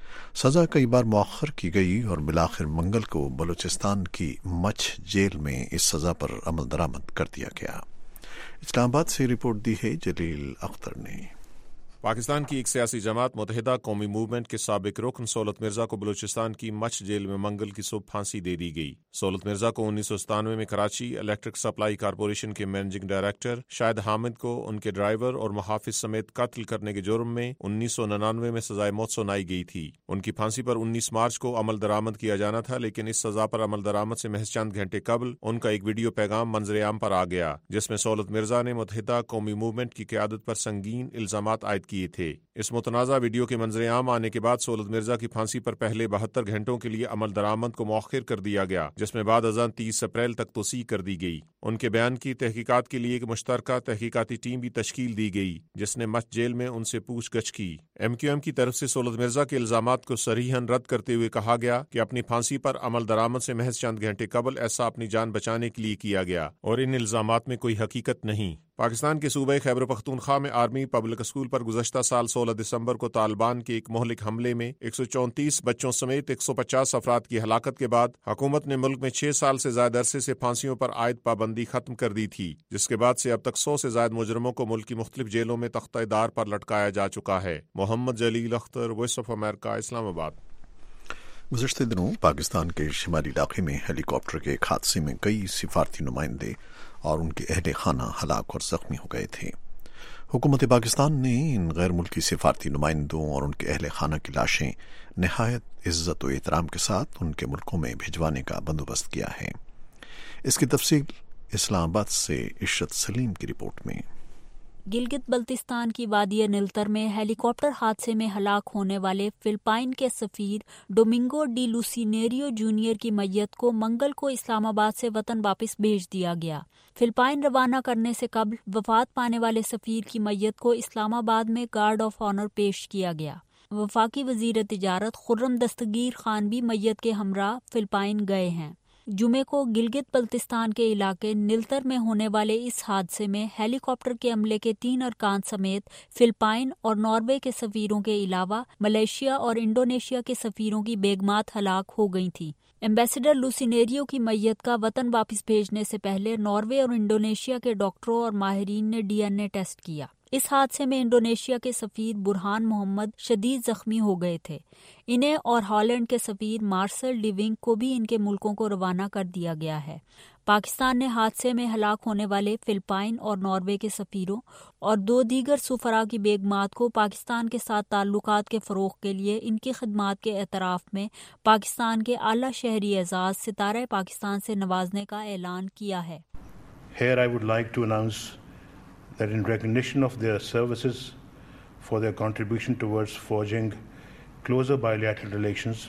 सजा कई बार मौखर की गई और बिलाखिर मंगल को बलूचिस्तान की मछ जेल में इस सजा पर अमल दरामद कर दिया गया। इस्लामाबाद से रिपोर्ट दी है जलील अख्तर ने। पाकिस्तान की एक सियासी जमात मुत्तहिदा कौमी मूवमेंट के साबिक रुकन सौलत मिर्जा को बलूचिस्तान की मछ जेल में मंगल की सुबह फांसी दे दी गई। सौलत मिर्जा को 1997 में कराची इलेक्ट्रिक सप्लाई कारपोरेशन के मैनेजिंग डायरेक्टर शाहिद हामिद को उनके ड्राइवर और मुहाफिज समेत कत्ल करने के जुर्म में 1999 में सजाए मौत सुनाई गई थी। उनकी फांसी पर 19 मार्च को अमल दरामद किया जाना था, लेकिन इस सजा पर अमल दरामद से महज चंद घंटे कबल उनका एक वीडियो पैगाम मंजर आम पर आ गया, जिसमें सौलत मिर्जा ने मुत्तहिदा कौमी मूवमेंट की क़यादत पर संगीन इल्जामात आयद किए थे। इस मुतनाज़ा वीडियो के मंजर आम आने के बाद सौलत मिर्जा की फांसी पर पहले 72 घंटों के लिए अमल दरामद को मौखिर कर दिया गया, जिसमें बाद अज़ान 30 अप्रैल तक तोसी कर दी गई। उनके बयान की तहकीकात के लिए एक मुश्तरका तहकीकाती टीम भी तश्कील दी गई, जिसने मछ जेल में उनसे पूछगछ की। MQM की तरफ से सौलत मिर्जा के इल्जामात को सरीहन रद्द करते हुए कहा गया कि अपनी फांसी पर अमल दरामद से महज चंद घंटे कबल ऐसा अपनी जान बचाने के लिए किया गया और इन इल्जामात में कोई हकीकत नहीं। पाकिस्तान के सूबे खैबर पख्तूनख्वा में आर्मी पब्लिक स्कूल पर गुज़श्ता साल 16 दिसंबर को तालिबान के एक मोहलिक हमले में 134 बच्चों समेत 150 अफराद की हलाकत के बाद हुकूमत ने मुल्क में 6 साल से ज्यादा अरसे से फांसियों पर आयद पाबंदी खत्म कर दी थी, जिसके बाद से अब तक 100 से ज्यादा मुजरिमों को मुल्क की मुख्तलिफ जेलों में तख्ता-ए-दार पर लटकाया जा चुका है। Mohammad Jalil Akhtar, voice of America, Islamabad. गुज़श्ते दिनों पाकिस्तान के शिमाली इलाके में हेलीकॉप्टर के एक हादसे में कई सिफारती नुमाइंदे और उनके अहले खाना हलाक और जख्मी हो गए थे। हुकूमत पाकिस्तान ने इन गैर मुल्की सिफारती नुमाइंदों और उनके अहले खाना की लाशें नहायत इज्जत और एहतराम के साथ उनके मुल्कों में भिजवाने का बंदोबस्त किया है। इसकी तफसील इस्लामाबाद से इशरत सलीम की रिपोर्ट में। गिलगित बल्तिस्तान की वादिया निल्तर में हेलीकॉप्टर हादसे में हलाक होने वाले फिलिपाइन के सफीर डोमिंगो डी लुसिनेरियो जूनियर की मैयत को मंगल को इस्लामाबाद से वतन वापस भेज दिया गया। फिलिपाइन रवाना करने से कबल वफात पाने वाले सफीर की मैयत को इस्लामाबाद में गार्ड ऑफ ऑनर पेश किया गया। वफाकी वजीर तिजारत खुर्रम दस्तगीर खान भी मैयत के हमरा फिलिपाइन गए हैं। जुमे को गिलगित बल्तिस्तान के इलाके निल्तर में होने वाले इस हादसे में हेलीकॉप्टर के अमले के 3 अरकान समेत फिलिपाइन और नॉर्वे के सफीरों के अलावा मलेशिया और इंडोनेशिया के सफीरों की बेगमात हलाक हो गई थी। एम्बेसडर लुसिनेरियो की मैयत का वतन वापस भेजने से पहले नॉर्वे और इंडोनेशिया के डॉक्टरों और माहिरीन ने DNA टेस्ट किया। इस हादसे में इंडोनेशिया के सफीर बुरहान मोहम्मद शदीद जख्मी हो गए थे। इन्हें और हॉलैंड के सफीर मार्सल डिविंग को भी इनके मुल्कों को रवाना कर दिया गया है। पाकिस्तान ने हादसे में हलाक होने वाले फिलिपाइन और नॉर्वे के सफीरों और 2 दीगर सुफरा की बेगमात को पाकिस्तान के साथ ताल्लुकात के फ़रोग़ के लिए इनकी खिदमात के एतराफ़ में पाकिस्तान के आला शहरी एजाज़ सितारा पाकिस्तान से नवाजने का ऐलान किया है। Here I would like to announce that in recognition of their services for their contribution towards forging closer bilateral relations,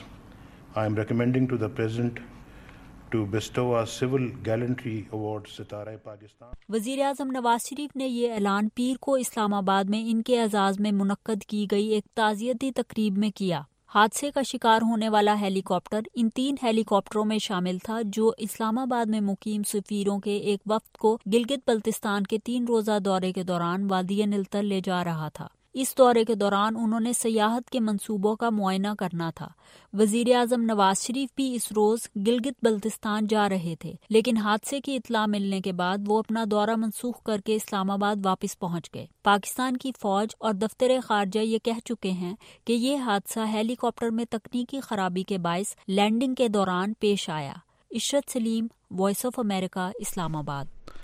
I am recommending to the President to bestow our Civil Gallantry Award सितारा पाकिस्तान। वज़ीर आज़म नवाज शरीफ ने ये ऐलान पीर को इस्लामाबाद में इनके एजाज़ में मुनक्कद की गई एक ताज़ियती तकरीब में किया। हादसे का शिकार होने वाला हेलीकॉप्टर इन 3 हेलीकॉप्टरों में शामिल था, जो इस्लामाबाद में मुकीम सफीरों के एक वफ्द को गिलगित बल्तिस्तान के 3 रोज़ा दौरे के दौरान वादिया निल्तर ले जा रहा था। इस दौरे के दौरान उन्होंने सयाहत के मंसूबों का मुआयना करना था। वजीर आज़म नवाज शरीफ भी इस रोज गिलगित बल्तिस्तान जा रहे थे, लेकिन हादसे की इत्तला मिलने के बाद वो अपना दौरा मनसूख करके इस्लामाबाद वापस पहुंच गए। पाकिस्तान की फौज और दफ्तर खारजा ये कह चुके हैं कि ये हादसा हेलीकॉप्टर में तकनीकी खराबी के बायस लैंडिंग के दौरान पेश आया। Ishrat Saleem, voice of America, Islamabad.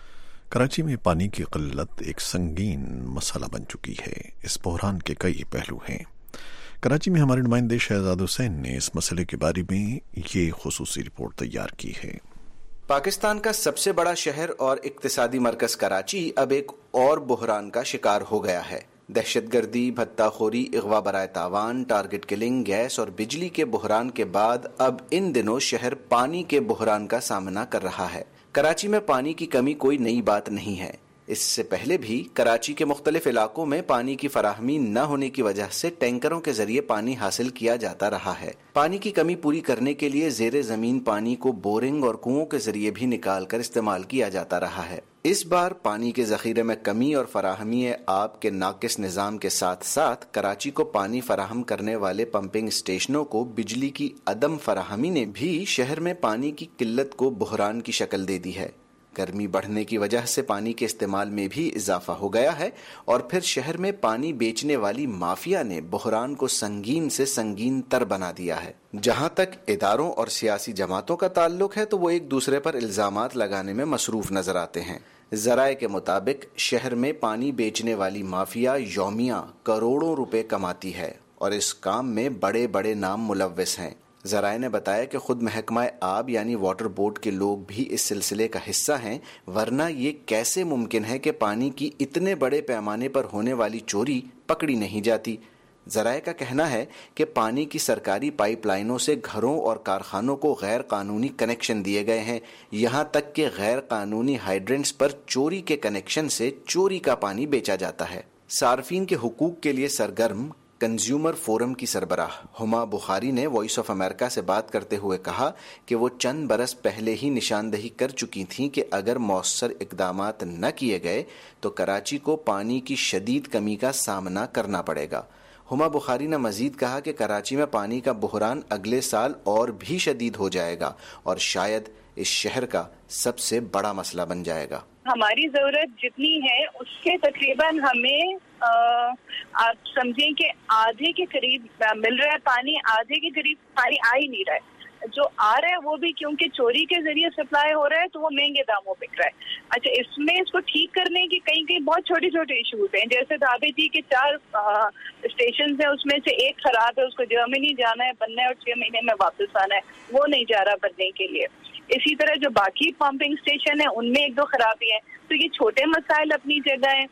Karachi में पानी की किल्लत एक संगीन मसला बन चुकी है। इस बहरान के कई पहलू हैं। कराची में हमारे नुमाइंदे शहजाद हुसैन ने इस मसले के बारे में ये खुसूसी रिपोर्ट तैयार की है। पाकिस्तान का सबसे बड़ा शहर और इक्तिसादी मरकज कराची अब एक और बहरान का शिकार हो गया है। दहशतगर्दी, भत्ताखोरी, अगवा बराए तावान, टारगेट किलिंग, गैस और बिजली के बहरान के बाद अब इन दिनों शहर पानी के बहरान का सामना कर रहा है। कराची में पानी की कमी कोई नई बात नहीं है। इससे पहले भी कराची के मुख्तलिफ इलाकों में पानी की फराहमी न होने की वजह से टैंकरों के जरिए पानी हासिल किया जाता रहा है। पानी की कमी पूरी करने के लिए जेरे जमीन पानी को बोरिंग और कुओं के जरिए भी निकाल कर इस्तेमाल किया जाता रहा है। इस बार पानी के जखीरे में कमी और फराहमी आब के नाकिस निज़ाम के साथ साथ कराची को पानी फराहम करने वाले पंपिंग स्टेशनों को बिजली की अदम फराहमी ने भी शहर में पानी की किल्लत को बहरान की शक्ल दे दी है। गर्मी बढ़ने की वजह से पानी के इस्तेमाल में भी इजाफा हो गया है और फिर शहर में पानी बेचने वाली माफिया ने बहरान को संगीन से संगीन तर बना दिया है। जहां तक इदारों और सियासी जमातों का ताल्लुक है तो वो एक दूसरे पर इल्जामात लगाने में मसरूफ नजर आते हैं। जराए के मुताबिक शहर में पानी बेचने वाली माफिया यौमिया करोड़ों रुपए कमाती है और इस काम में बड़े बड़े नाम मुलव्विस हैं। जराए ने बताया कि खुद महकमा आब यानी वाटर बोर्ड के लोग भी इस सिलसिले का हिस्सा हैं, वरना ये कैसे मुमकिन है कि पानी की इतने बड़े पैमाने पर होने वाली चोरी पकड़ी नहीं जाती। जराए का कहना है कि पानी की सरकारी पाइपलाइनों से घरों और कारखानों को गैर कानूनी कनेक्शन दिए गए हैं। यहां तक कि गैर कानूनी हाइड्रेंट्स पर चोरी के कनेक्शन से चोरी का पानी बेचा जाता है। सार्फिन के हुकूक के लिए सरगर्म कंज्यूमर फोरम की सरबराह हुमा बुखारी ने वॉइस ऑफ अमेरिका से बात करते हुए कहा कि वो चंद बरस पहले ही निशानदही कर चुकी थीं कि अगर मौसर इकदामात न किए गए तो कराची को पानी की शदीद कमी का सामना करना पड़ेगा। हुमा बुखारी ने मजीद कहा कि कराची में पानी का बहरान अगले साल और भी शदीद हो जाएगा और शायद इस शहर का सबसे बड़ा मसला बन जाएगा। हमारी जरूरत जितनी है उसके तकरीबन हमें आप समझें कि आधे के करीब मिल रहा है पानी, आधे के करीब पानी आ ही नहीं रहा है। जो आ रहा है वो भी क्योंकि चोरी के जरिए सप्लाई हो रहा है तो वो महंगे दामों बिक रहा है। अच्छा, इसमें इसको ठीक करने की कहीं कहीं बहुत छोटे छोटे इश्यूज हैं। जैसे धाबे जी के 4 स्टेशन है, उसमें से एक खराब है, उसको जर्मनी जाना है बनना है और 6 महीने में वापस आना है, वो नहीं जा रहा बनने के लिए। इसी तरह जो बाकी पंपिंग स्टेशन है उनमें 1-2 खराबी है। तो ये छोटे मसाइल अपनी जगह है,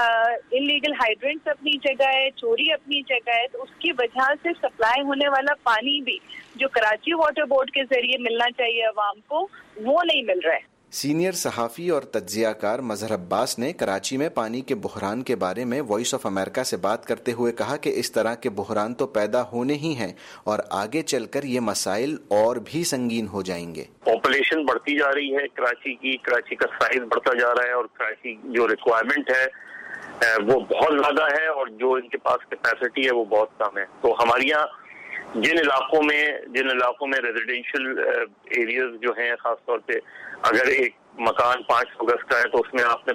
इलीगल हाइड्रेंट्स अपनी जगह है, चोरी अपनी जगह है। तो उसकी वजह से सप्लाई होने वाला पानी भी जो कराची वाटर बोर्ड के जरिए मिलना चाहिए अवाम को, वो नहीं मिल रहा है। सीनियर सहाफ़ी और तज्ज़ियाकार मजहर अब्बास ने कराची में पानी के बहरान के बारे में वॉइस ऑफ अमेरिका से बात करते हुए कहा कि इस तरह के बहरान तो पैदा होने ही हैं और आगे चलकर ये मसाइल और भी संगीन हो जाएंगे। पॉपुलेशन बढ़ती जा रही है कराची की, कराची का साइज बढ़ता जा रहा है और कराची जो रिक्वायरमेंट है वो बहुत ज्यादा है और जो इनके पास कैपेसिटी है वो बहुत कम है। तो हमारे यहाँ जिन इलाकों में रेजिडेंशियल एरियाज जो हैं, खासतौर पे अगर एक मकान 500 गज का है तो उसमें आपने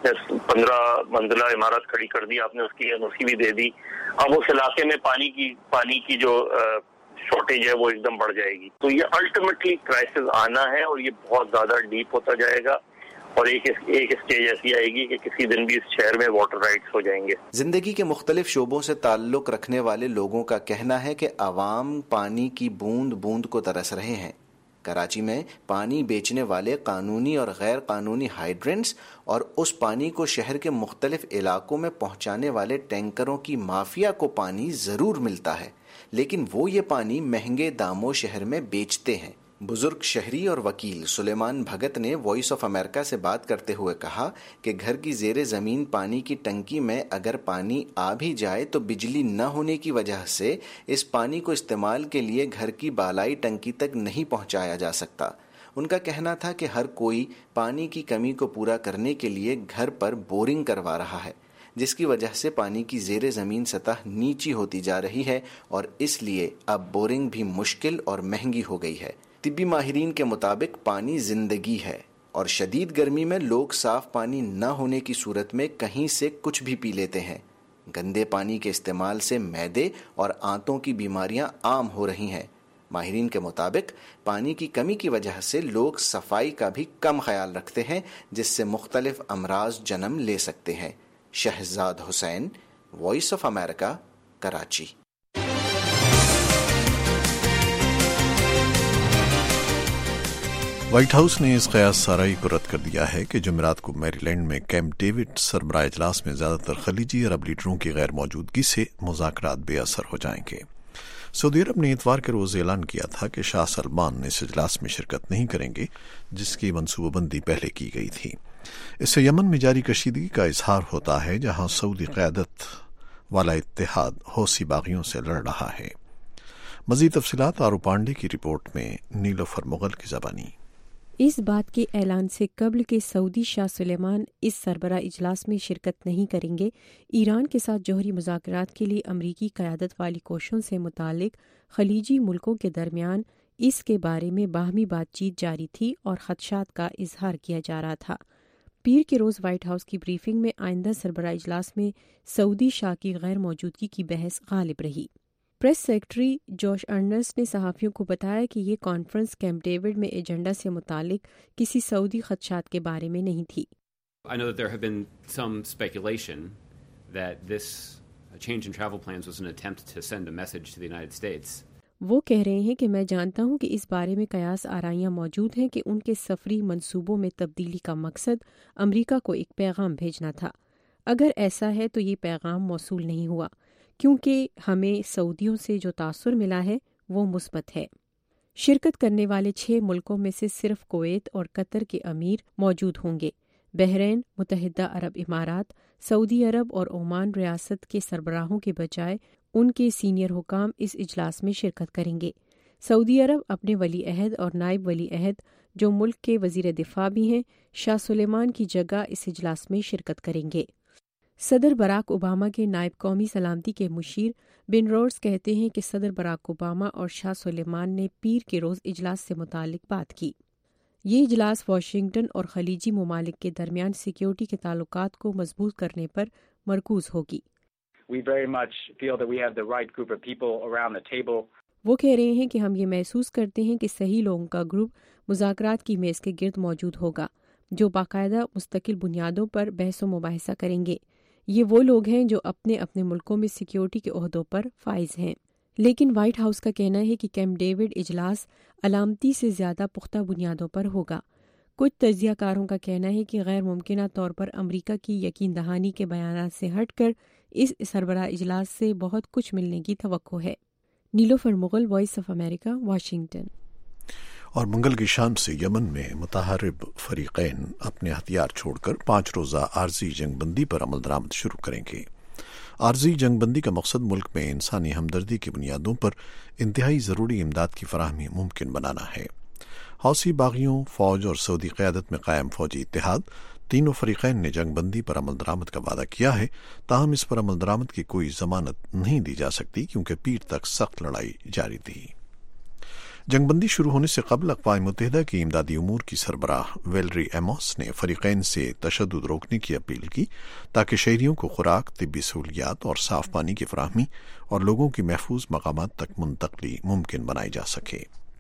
15 मंजिला इमारत खड़ी कर दी, आपने उसकी एनओसी भी दे दी। अब उस इलाके में पानी की जो शॉर्टेज है वो एकदम बढ़ जाएगी। तो ये अल्टीमेटली क्राइसिस आना है और ये बहुत ज्यादा डीप होता जाएगा और एक स्टेज ऐसी आएगी कि किसी दिन भी इस शहर में वाटर राइट्स हो जाएंगे। जिंदगी के मुख्तलिफ शोबों से ताल्लुक रखने वाले लोगों का कहना है कि आवाम पानी की बूंद बूंद को तरस रहे हैं। कराची में पानी बेचने वाले कानूनी और गैर कानूनी हाइड्रेंट्स और उस पानी को शहर के मुख्तलिफ इलाकों में पहुंचाने वाले टैंकरों की माफिया को पानी जरूर मिलता है, लेकिन वो ये पानी महंगे दामों शहर में बेचते हैं। बुजुर्ग शहरी और वकील सुलेमान भगत ने वॉइस ऑफ अमेरिका से बात करते हुए कहा कि घर की जेरे जमीन पानी की टंकी में अगर पानी आ भी जाए तो बिजली न होने की वजह से इस पानी को इस्तेमाल के लिए घर की बालाई टंकी तक नहीं पहुंचाया जा सकता। उनका कहना था कि हर कोई पानी की कमी को पूरा करने के लिए घर पर बोरिंग करवा रहा है, जिसकी वजह से पानी की जेरे ज़मीन सतह नीची होती जा रही है और इसलिए अब बोरिंग भी मुश्किल और महंगी हो गई है। तिब्बी माहिरीन के मुताबिक पानी जिंदगी है और शदीद गर्मी में लोग साफ पानी न होने की सूरत में कहीं से कुछ भी पी लेते हैं। गंदे पानी के इस्तेमाल से मैदे और आंतों की बीमारियां आम हो रही हैं। ماہرین کے مطابق پانی کی کمی کی وجہ سے لوگ صفائی کا بھی کم خیال رکھتے ہیں، جس سے مختلف امراض جنم لے سکتے ہیں۔ Shahzad Hussain, voice of America, Karachi. White House نے اس قیاس سارائی کو رد کر دیا ہے کہ جمعرات کو میری لینڈ میں کیمپ ڈیوڈ سربراہ اجلاس میں زیادہ تر خلیجی عرب لیڈروں کی غیر موجودگی سے مذاکرات بے اثر ہو جائیں گے۔ سعودی عرب نے اتوار کے روز اعلان کیا تھا کہ شاہ سلمان اس اجلاس میں شرکت نہیں کریں گے، جس کی منصوبہ بندی پہلے کی گئی تھی۔ اس سے یمن میں جاری کشیدگی کا اظہار ہوتا ہے، جہاں سعودی قیادت والا اتحاد حوثی باغیوں سے لڑ رہا ہے۔ مزید تفصیلات آرو پانڈے کی رپورٹ میں، نیلوفر مغل کی زبانی۔ اس بات کے اعلان سے قبل کہ سعودی شاہ سلیمان اس سربراہ اجلاس میں شرکت نہیں کریں گے، ایران کے ساتھ جوہری مذاکرات کے لیے امریکی قیادت والی کوششوں سے متعلق خلیجی ملکوں کے درمیان اس کے بارے میں باہمی بات چیت جاری تھی اور خدشات کا اظہار کیا جا رہا تھا۔ پیر کے روز وائٹ ہاؤس کی بریفنگ میں آئندہ سربراہ اجلاس میں سعودی شاہ کی غیر موجودگی کی بحث غالب رہی۔ پریس سیکرٹری جوش ارنسٹ نے صحافیوں کو بتایا کہ یہ کانفرنس کیمپ ڈیوڈ میں ایجنڈا سے متعلق کسی سعودی خدشات کے بارے میں نہیں تھی۔ I know that there have been some speculation that this change in travel plans was an attempt to send a message to the United States. وہ کہہ رہے ہیں کہ میں جانتا ہوں کہ اس بارے میں قیاس آرائیاں موجود ہیں کہ ان کے سفری منصوبوں میں تبدیلی کا مقصد امریکہ کو ایک پیغام بھیجنا تھا۔ اگر ایسا ہے تو یہ پیغام موصول نہیں ہوا، کیونکہ ہمیں سعودیوں سے جو تاثر ملا ہے وہ مثبت ہے۔ شرکت کرنے والے 6 ملکوں میں سے صرف کویت اور قطر کے امیر موجود ہوں گے۔ بحرین، متحدہ عرب امارات، سعودی عرب اور عمان ریاست کے سربراہوں کے بجائے ان کے سینئر حکام اس اجلاس میں شرکت کریں گے۔ سعودی عرب اپنے ولی عہد اور نائب ولی عہد، جو ملک کے وزیر دفاع بھی ہیں، شاہ سلیمان کی جگہ اس اجلاس میں شرکت کریں گے۔ صدر براک اوباما کے نائب قومی سلامتی کے مشیر بن روڈز کہتے ہیں کہ صدر براک اوباما اور شاہ سلیمان نے پیر کے روز اجلاس سے متعلق بات کی۔ یہ اجلاس واشنگٹن اور خلیجی ممالک کے درمیان سیکیورٹی کے تعلقات کو مضبوط کرنے پر مرکوز ہوگی۔ وہ کہہ رہے ہیں کہ ہم یہ محسوس کرتے ہیں کہ صحیح لوگوں کا گروپ مذاکرات کی میز کے گرد موجود ہوگا، جو باقاعدہ مستقل بنیادوں پر بحث و مباحثہ کریں گے۔ یہ وہ لوگ ہیں جو اپنے اپنے ملکوں میں سیکیورٹی کے عہدوں پر فائز ہیں۔ لیکن وائٹ ہاؤس کا کہنا ہے کہ کیمپ ڈیوڈ اجلاس علامتی سے زیادہ پختہ بنیادوں پر ہوگا۔ کچھ تجزیہ کاروں کا کہنا ہے کہ غیر ممکنہ طور پر امریکہ کی یقین دہانی کے بیانات سے ہٹ کر اس سربراہ اجلاس سے بہت کچھ ملنے کی توقع ہے۔ Nilofar Mughal, voice of America, Washington. اور منگل کی شام سے یمن میں متحارب فریقین اپنے ہتھیار چھوڑ کر 5 روزہ عارضی جنگ بندی پر عمل درآمد شروع کریں گے۔ عارضی جنگ بندی کا مقصد ملک میں انسانی ہمدردی کی بنیادوں پر انتہائی ضروری امداد کی فراہمی ممکن بنانا ہے۔ حوثی باغیوں، فوج اور سعودی قیادت میں قائم فوجی اتحاد، تینوں فریقین نے جنگ بندی پر عمل درآمد کا وعدہ کیا ہے، تاہم اس پر عمل درآمد کی کوئی ضمانت نہیں دی جا سکتی کیونکہ پیر تک سخت لڑائی جاری تھی۔ جنگ بندی شروع ہونے سے قبل اقوام متحدہ کی امدادی امور کی سربراہ ویلری ایموس نے فریقین سے تشدد روکنے کی اپیل کی تاکہ شہریوں کو خوراک، طبی سہولیات اور صاف پانی کی فراہمی اور لوگوں کی محفوظ مقامات تک منتقلی ممکن بنائی جا سکے۔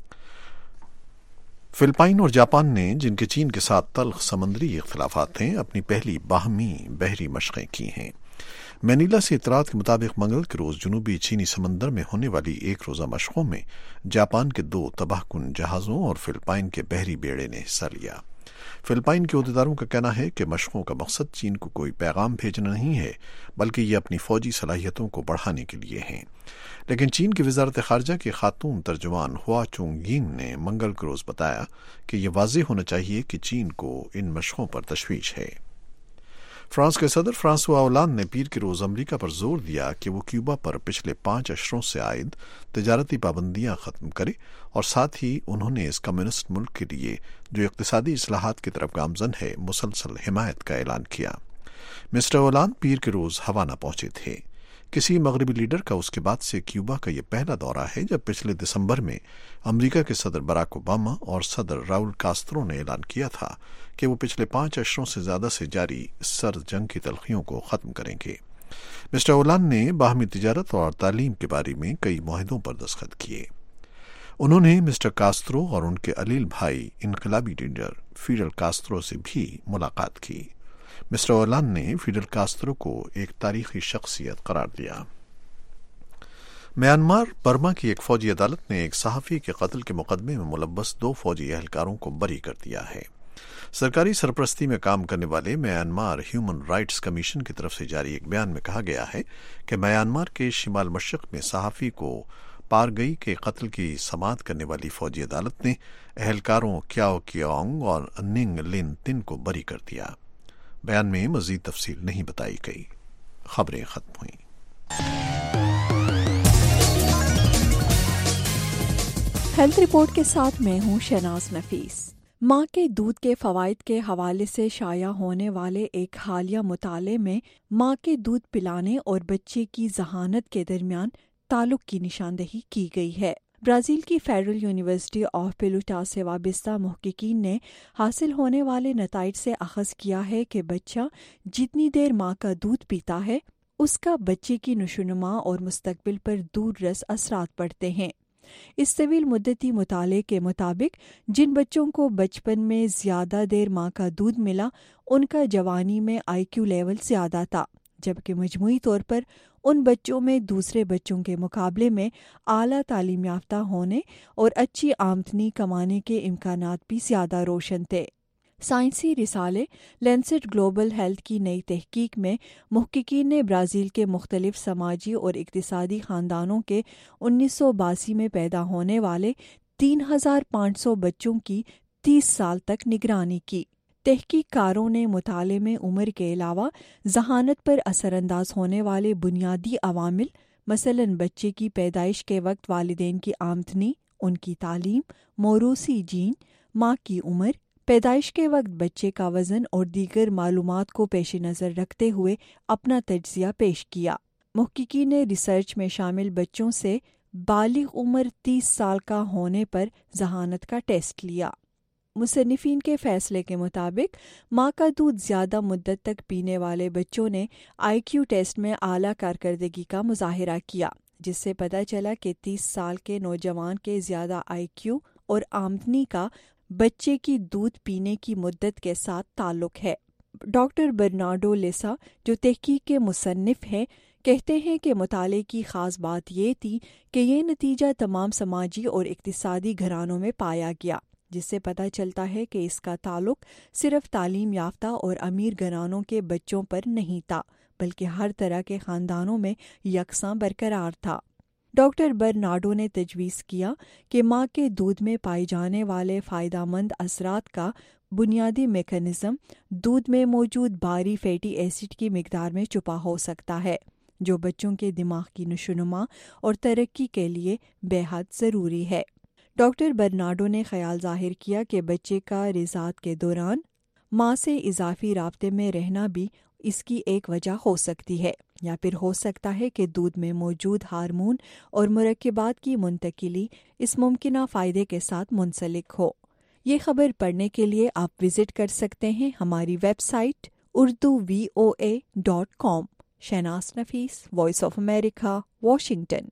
فلپائن اور جاپان نے، جن کے چین کے ساتھ تلخ سمندری اختلافات ہیں، اپنی پہلی باہمی بحری مشقیں کی ہیں۔ مینیلا سے اطلاعات کے مطابق منگل کے روز جنوبی چینی سمندر میں ہونے والی ایک روزہ مشقوں میں جاپان کے 2 تباہ کن جہازوں اور فلپائن کے بحری بیڑے نے حصہ لیا۔ فلپائن کے عہدیداروں کا کہنا ہے کہ مشقوں کا مقصد چین کو کوئی پیغام بھیجنا نہیں ہے، بلکہ یہ اپنی فوجی صلاحیتوں کو بڑھانے کے لیے ہیں۔ لیکن چین کی وزارت خارجہ کی خاتون ترجمان ہوا چونگ ینگ نے منگل کے روز بتایا کہ یہ واضح ہونا چاہیے کہ چین کو ان مشقوں پر تشویش ہے۔ فرانس کے صدر فرانسوا اولان نے پیر کے روز امریکہ پر زور دیا کہ وہ کیوبا پر پچھلے 5 اشروں سے عائد تجارتی پابندیاں ختم کرے، اور ساتھ ہی انہوں نے اس کمیونسٹ ملک کے لیے جو اقتصادی اصلاحات کی طرف گامزن ہے مسلسل حمایت کا اعلان کیا۔ مسٹر اولان پیر کے روز ہوانا پہنچے تھے۔ کسی مغربی لیڈر کا اس کے بعد سے کیوبا کا یہ پہلا دورہ ہے جب پچھلے دسمبر میں امریکہ کے صدر براک اوباما اور صدر راؤل کاسترو نے اعلان کیا تھا کہ وہ پچھلے 5 اشروں سے زیادہ سے جاری سرد جنگ کی تلخیوں کو ختم کریں گے۔ مسٹر اولان نے باہمی تجارت اور تعلیم کے بارے میں کئی معاہدوں پر دستخط کیے۔ انہوں نے مسٹر کاسترو اور ان کے علیل بھائی انقلابی لیڈر فیڈل کاسترو سے بھی ملاقات کی۔ مسٹر اولان نے فیڈل کاسترو کو ایک تاریخی شخصیت قرار دیا۔ میانمار برما کی ایک فوجی عدالت نے ایک صحافی کے قتل کے مقدمے میں ملوث 2 فوجی اہلکاروں کو بری کر دیا ہے۔ سرکاری سرپرستی میں کام کرنے والے میانمار ہیومن رائٹس کمیشن کی طرف سے جاری ایک بیان میں کہا گیا ہے کہ میانمار کے شمال مشرق میں صحافی کو پارگئی کے قتل کی سماعت کرنے والی فوجی عدالت نے اہلکاروں کیاو کیونگ اور ننگ لن تن کو بری کر دیا۔ بیان میں مزید تفصیل نہیں بتائی گئی۔ خبریں ختم ہوئیں۔ ہیلتھ رپورٹ کے ساتھ میں ہوں شہناز نفیس۔ ماں کے دودھ کے فوائد کے حوالے سے شائع ہونے والے ایک حالیہ مطالعے میں ماں کے دودھ پلانے اور بچے کی ذہانت کے درمیان تعلق کی نشاندہی کی گئی ہے۔ برازیل کی فیڈرل یونیورسٹی آف پیلوٹا سے وابستہ محققین نے حاصل ہونے والے نتائج سے اخذ کیا ہے کہ بچہ جتنی دیر ماں کا دودھ پیتا ہے اس کا بچے کی نشوونما اور مستقبل پر دور رس اثرات پڑتے ہیں۔ اس طویل مدتی مطالعے کے مطابق جن بچوں کو بچپن میں زیادہ دیر ماں کا دودھ ملا ان کا جوانی میں IQ لیول زیادہ تھا، جبکہ مجموعی طور پر ان بچوں میں دوسرے بچوں کے مقابلے میں اعلیٰ تعلیم یافتہ ہونے اور اچھی آمدنی کمانے کے امکانات بھی زیادہ روشن تھے۔ سائنسی رسالے لینسٹ گلوبل ہیلتھ کی نئی تحقیق میں محققین نے برازیل کے مختلف سماجی اور اقتصادی خاندانوں کے 1982 میں پیدا ہونے والے 3500 بچوں کی 30 سال تک نگرانی کی۔ تحقیق کاروں نے مطالعے میں عمر کے علاوہ ذہانت پر اثر انداز ہونے والے بنیادی عوامل مثلاً بچے کی پیدائش کے وقت والدین کی آمدنی، ان کی تعلیم، موروثی جین، ماں کی عمر، پیدائش کے وقت بچے کا وزن اور دیگر معلومات کو پیش نظر رکھتے ہوئے اپنا تجزیہ پیش کیا۔ محققین نے ریسرچ میں شامل بچوں سے بالغ عمر 30 سال کا ہونے پر ذہانت کا ٹیسٹ لیا۔ مصنفین کے فیصلے کے مطابق ماں کا دودھ زیادہ مدت تک پینے والے بچوں نے IQ ٹیسٹ میں اعلیٰ کارکردگی کا مظاہرہ کیا، جس سے پتہ چلا کہ 30 سال کے نوجوان کے زیادہ IQ اور آمدنی کا بچے کی دودھ پینے کی مدت کے ساتھ تعلق ہے۔ ڈاکٹر برنارڈو لیسا، جو تحقیق کے مصنف ہیں، کہتے ہیں کہ مطالعے کی خاص بات یہ تھی کہ یہ نتیجہ تمام سماجی اور اقتصادی گھرانوں میں پایا گیا، جس سے پتہ چلتا ہے کہ اس کا تعلق صرف تعلیم یافتہ اور امیر گھرانوں کے بچوں پر نہیں تھا، بلکہ ہر طرح کے خاندانوں میں یکساں برقرار تھا۔ ڈاکٹر برنارڈو نے تجویز کیا کہ ماں کے دودھ میں پائے جانے والے فائدہ مند اثرات کا بنیادی میکانزم دودھ میں موجود بھاری فیٹی ایسڈ کی مقدار میں چھپا ہو سکتا ہے، جو بچوں کے دماغ کی نشوونما اور ترقی کے لیے بے حد ضروری ہے۔ ڈاکٹر برنارڈو نے خیال ظاہر کیا کہ بچے کا رضاعت کے دوران ماں سے اضافی رابطے میں رہنا بھی اس کی ایک وجہ ہو سکتی ہے، یا پھر ہو سکتا ہے کہ دودھ میں موجود ہارمون اور مرکبات کی منتقلی اس ممکنہ فائدے کے ساتھ منسلک ہو۔ یہ خبر پڑھنے کے لیے آپ وزٹ کر سکتے ہیں ہماری website urduvoa.com۔ Shahnaz Nafees, voice of America, Washington.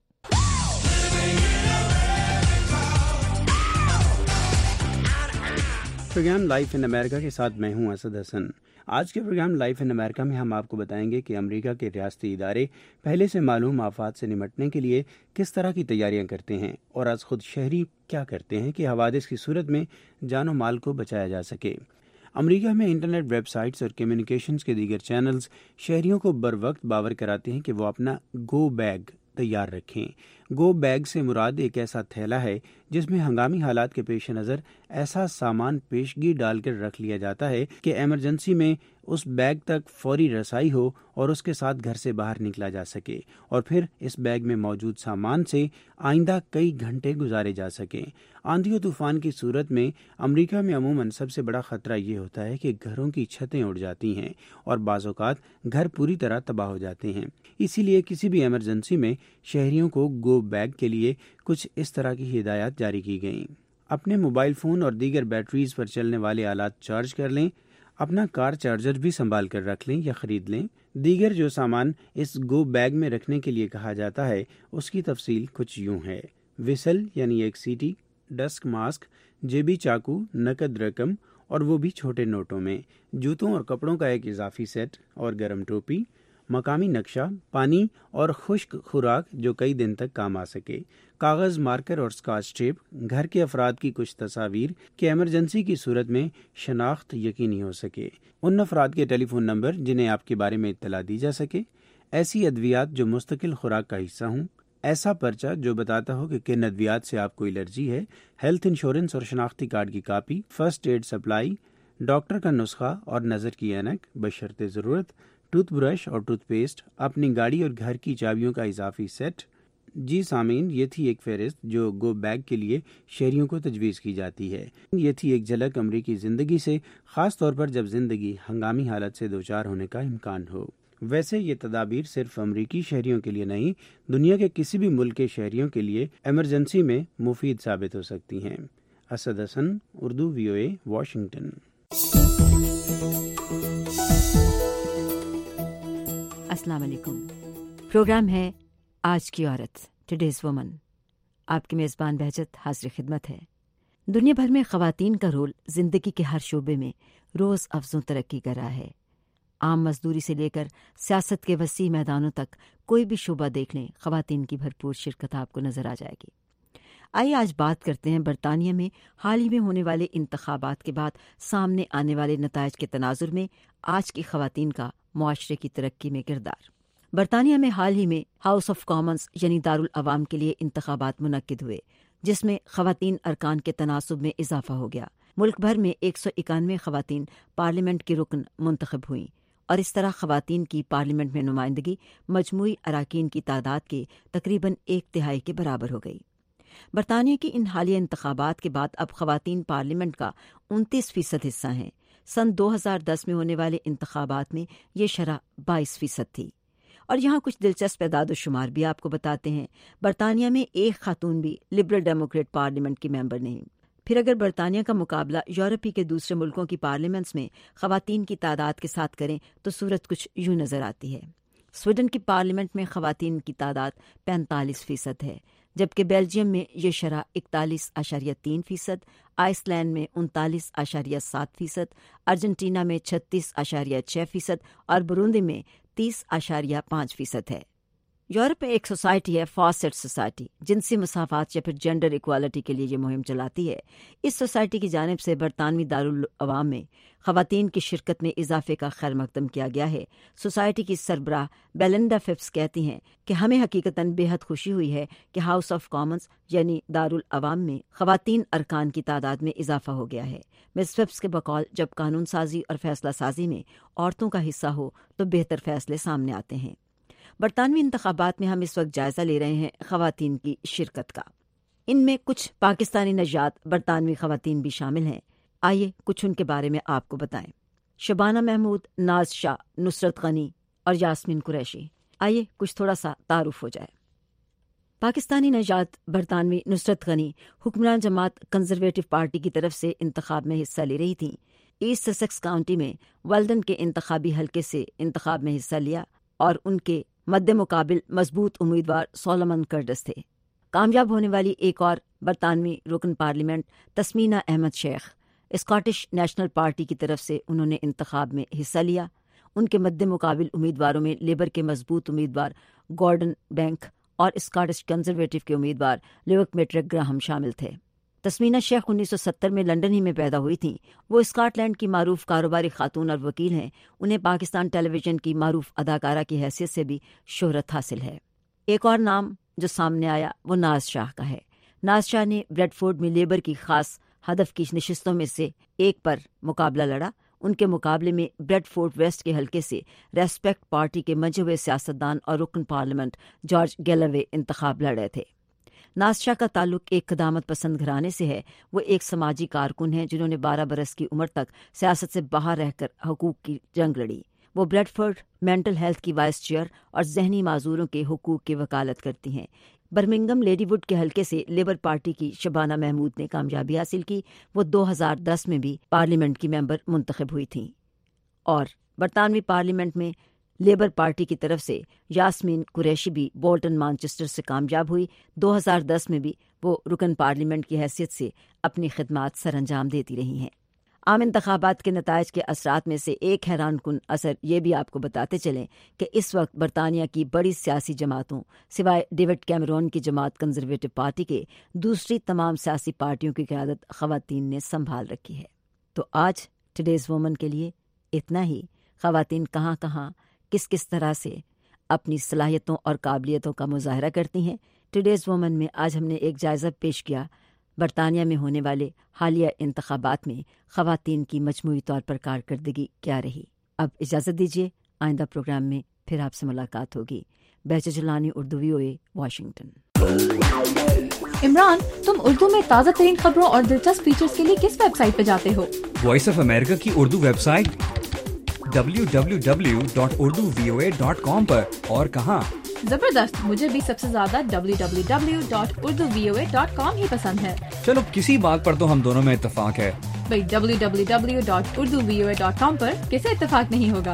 Program life in America کے ساتھ میں ہوں اسد حسن۔ آج کے پروگرام لائف ان امریکہ میں ہم آپ کو بتائیں گے کہ امریکہ کے ریاستی ادارے پہلے سے معلوم آفات سے نمٹنے کے لیے کس طرح کی تیاریاں کرتے ہیں، اور از خود شہری کیا کرتے ہیں کہ حوادث کی صورت میں جان و مال کو بچایا جا سکے۔ امریکہ میں انٹرنیٹ ویب سائٹس اور کمیونیکیشنز کے دیگر چینلز شہریوں کو بر وقت باور کراتے ہیں کہ وہ اپنا گو بیگ تیار رکھیں۔ گو بیگ سے مراد ایک ایسا تھیلا ہے جس میں ہنگامی حالات کے پیش نظر ایسا سامان پیشگی ڈال کر رکھ لیا جاتا ہے کہ ایمرجنسی میں اس بیگ تک فوری رسائی ہو اور اس کے ساتھ گھر سے باہر نکلا جا سکے، اور پھر اس بیگ میں موجود سامان سے آئندہ کئی گھنٹے گزارے جا سکیں۔ آندھی و طوفان کی صورت میں امریکہ میں عموماً سب سے بڑا خطرہ یہ ہوتا ہے کہ گھروں کی چھتیں اڑ جاتی ہیں اور بعض اوقات گھر پوری طرح تباہ ہو جاتے ہیں۔ اسی لیے کسی بھی ایمرجنسی میں شہریوں کو گو بیگ کے لیے کچھ اس طرح کی ہدایات جاری کی گئیں۔ اپنے موبائل فون اور دیگر بیٹریز پر چلنے والے آلات چارج کر لیں، اپنا کار چارجر بھی سنبھال کر رکھ لیں یا خرید لیں۔ دیگر جو سامان اس گو بیگ میں رکھنے کے لیے کہا جاتا ہے اس کی تفصیل کچھ یوں ہے۔ وسل یعنی ایک سیٹی، ڈسک ماسک، جیبی چاقو، نقد رقم اور وہ بھی چھوٹے نوٹوں میں، جوتوں اور کپڑوں کا ایک اضافی سیٹ اور گرم ٹوپی، مقامی نقشہ، پانی اور خشک خوراک جو کئی دن تک کام آ سکے، کاغذ، مارکر اور اسکاچ ٹیپ، گھر کے افراد کی کچھ تصاویر کہ ایمرجنسی کی صورت میں شناخت یقینی ہو سکے، ان افراد کے ٹیلی فون نمبر جنہیں آپ کے بارے میں اطلاع دی جا سکے، ایسی ادویات جو مستقل خوراک کا حصہ ہوں، ایسا پرچہ جو بتاتا ہو کہ کن ادویات سے آپ کو الرجی ہے، ہیلتھ انشورنس اور شناختی کارڈ کی copy, first aid supply, doctor کا نسخہ اور نظر کی اینک بشرط ضرورت، ٹوتھ برش اور ٹوتھ پیسٹ، اپنی گاڑی اور گھر کی چابیوں کا اضافی سیٹ۔ جی سامعین، یہ تھی ایک فہرست جو گو بیگ کے لیے شہریوں کو تجویز کی جاتی ہے۔ یہ تھی ایک جھلک امریکی زندگی سے، خاص طور پر جب زندگی ہنگامی حالت سے دوچار ہونے کا امکان ہو۔ ویسے یہ تدابیر صرف امریکی شہریوں کے لیے نہیں، دنیا کے کسی بھی ملک کے شہریوں کے لیے ایمرجنسی میں مفید ثابت ہو سکتی ہیں۔ Asad Hasan, Urdu VOA، Washington. السلام علیکم۔ پروگرام ہے آج کی عورت، ٹوڈیز وومن۔ آپ کی میزبان بہجت حاضر خدمت ہے۔ دنیا بھر میں خواتین کا رول زندگی کے ہر شعبے میں روز افزوں ترقی کر رہا ہے۔ عام مزدوری سے لے کر سیاست کے وسیع میدانوں تک کوئی بھی شعبہ دیکھ لیں، خواتین کی بھرپور شرکت آپ کو نظر آ جائے گی۔ آئیے آج بات کرتے ہیں برطانیہ میں حال ہی میں ہونے والے انتخابات کے بعد سامنے آنے والے نتائج کے تناظر میں آج کی خواتین کا معاشرے کی ترقی میں کردار۔ برطانیہ میں حال ہی میں ہاؤس آف کامنز یعنی دارالعوام کے لیے انتخابات منعقد ہوئے، جس میں خواتین ارکان کے تناسب میں اضافہ ہو گیا۔ ملک بھر میں 191 خواتین پارلیمنٹ کی رکن منتخب ہوئیں، اور اس طرح خواتین کی پارلیمنٹ میں نمائندگی مجموعی اراکین کی تعداد کے تقریباً 1/3 کے برابر ہو گئی۔ برطانیہ کی ان حالیہ انتخابات کے بعد اب خواتین پارلیمنٹ کا 29% حصہ ہیں۔ سن 2010 میں ہونے والے انتخابات میں یہ شرح 22% تھی۔ اور یہاں کچھ دلچسپ اعداد و شمار بھی آپ کو بتاتے ہیں۔ برطانیہ میں ایک خاتون بھی لبرل ڈیموکریٹ پارلیمنٹ کی ممبر نہیں۔ پھر اگر برطانیہ کا مقابلہ یورپی کے دوسرے ملکوں کی پارلیمنٹس میں خواتین کی تعداد کے ساتھ کریں تو صورت کچھ یوں نظر آتی ہے۔ سویڈن کی پارلیمنٹ میں خواتین کی تعداد 45% ہے، جبکہ بیلجیم میں یہ شرح 41.3%، آئس لینڈ میں 39.7%، ارجنٹینا میں 36.6% اور بروندی میں 30.5% ہے۔ یورپ میں ایک سوسائٹی ہے، فاسٹ سوسائٹی، جنسی مساوات یا پھر جینڈر ایکوالٹی کے لیے یہ مہم چلاتی ہے۔ اس سوسائٹی کی جانب سے برطانوی دارالعوام میں خواتین کی شرکت میں اضافے کا خیر مقدم کیا گیا ہے۔ سوسائٹی کی سربراہ بیلنڈا فپس کہتی ہیں کہ ہمیں حقیقتاً بے حد خوشی ہوئی ہے کہ ہاؤس آف کامنز یعنی دارالعوام میں خواتین ارکان کی تعداد میں اضافہ ہو گیا ہے۔ مس فپس کے بقول جب قانون سازی اور فیصلہ سازی میں عورتوں کا حصہ ہو تو بہتر فیصلے سامنے آتے ہیں۔ برطانوی انتخابات میں ہم اس وقت جائزہ لے رہے ہیں خواتین کی شرکت کا۔ ان میں کچھ پاکستانی نژاد برطانوی خواتین بھی شامل ہیں۔ آئیے کچھ ان کے بارے میں آپ کو بتائیں۔ شبانہ محمود، ناز شاہ، نصرت غنی اور یاسمین قریشی۔ آئیے کچھ تھوڑا سا تعارف ہو جائے۔ پاکستانی نژاد برطانوی نصرت غنی حکمران جماعت کنزرویٹو پارٹی کی طرف سے انتخاب میں حصہ لے رہی تھیں۔ ایسٹ سسیکس کاؤنٹی میں ولڈن کے انتخابی حلقے سے انتخاب میں حصہ لیا اور ان کے مد مقابل مضبوط امیدوار سولمن کرڈس تھے۔ کامیاب ہونے والی ایک اور برطانوی رکن پارلیمنٹ تسمینہ احمد شیخ، اسکاٹش نیشنل پارٹی کی طرف سے انہوں نے انتخاب میں حصہ لیا۔ ان کے مد مقابل امیدواروں میں لیبر کے مضبوط امیدوار گورڈن بینک اور اسکاٹش کنزرویٹو کے امیدوار لیوک میٹرک گراہم شامل تھے۔ تسمینہ شیخ 1970 میں لنڈن ہی میں پیدا ہوئی تھیں۔ وہ اسکاٹ لینڈ کی معروف کاروباری خاتون اور وکیل ہیں۔ انہیں پاکستان ٹیلی ویژن کی معروف اداکارہ کی حیثیت سے بھی شہرت حاصل ہے۔ ایک اور نام جو سامنے آیا وہ ناز شاہ کا ہے۔ ناز شاہ نے بریڈ فورڈ میں لیبر کی خاص ہدف کی نشستوں میں سے ایک پر مقابلہ لڑا۔ ان کے مقابلے میں بریڈ فورڈ ویسٹ کے حلقے سے ریسپیکٹ پارٹی کے منجے ہوئے سیاستدان اور رکن پارلیمنٹ جارج گیلوے انتخاب لڑ رہے تھے۔ ناز شاہ کا تعلق ایک قدامت پسند گھرانے سے ہے۔ وہ ایک سماجی کارکن ہیں جنہوں نے 12 برس کی عمر تک سیاست سے باہر رہ کر حقوق کی جنگ لڑی۔ وہ بریڈ فورڈ مینٹل ہیلتھ کی وائس چیئر اور ذہنی معذوروں کے حقوق کی وکالت کرتی ہیں۔ برمنگم لیڈی ووڈ کے حلقے سے لیبر پارٹی کی شبانہ محمود نے کامیابی حاصل کی۔ وہ 2010 میں بھی پارلیمنٹ کی ممبر منتخب ہوئی تھیں۔ اور برطانوی پارلیمنٹ میں لیبر پارٹی کی طرف سے یاسمین قریشی بھی بولٹن مانچسٹر سے کامیاب ہوئی۔ 2010 میں بھی وہ رکن پارلیمنٹ کی حیثیت سے اپنی خدمات سر انجام دیتی رہی ہیں۔ عام انتخابات کے نتائج کے اثرات میں سے ایک حیران کن اثر یہ بھی آپ کو بتاتے چلیں کہ اس وقت برطانیہ کی بڑی سیاسی جماعتوں سوائے ڈیوڈ کیمرون کی جماعت کنزرویٹو پارٹی کے دوسری تمام سیاسی پارٹیوں کی قیادت خواتین نے سنبھال رکھی ہے۔ تو آج ٹوڈیز وومن کے لیے اتنا ہی۔ خواتین کہاں کہاں کس کس طرح سے اپنی صلاحیتوں اور قابلیتوں کا مظاہرہ کرتی ہیں، ٹوڈیز وومن میں آج ہم نے ایک جائزہ پیش کیا برطانیہ میں ہونے والے حالیہ انتخابات میں خواتین کی مجموعی طور پر کارکردگی کیا رہی۔ اب اجازت دیجیے، آئندہ پروگرام میں پھر آپ سے ملاقات ہوگی۔ Bahjat Jilani, Urdu VOA، Washington. عمران، تم اردو میں تازہ ترین خبروں اور دلچسپ فیچرز کے لیے کس ویب سائٹ پہ جاتے ہو؟ وائس آف امریکہ کی اردو ویب سائٹ www.urduvoa.com پر۔ اور کہاں؟ زبردست، مجھے بھی سب سے زیادہ www.urduvoa.com ہی پسند ہے۔ چلو کسی بات پر تو ہم دونوں میں اتفاق ہے۔ بھئی www.urduvoa.com پر کسے اتفاق نہیں ہوگا؟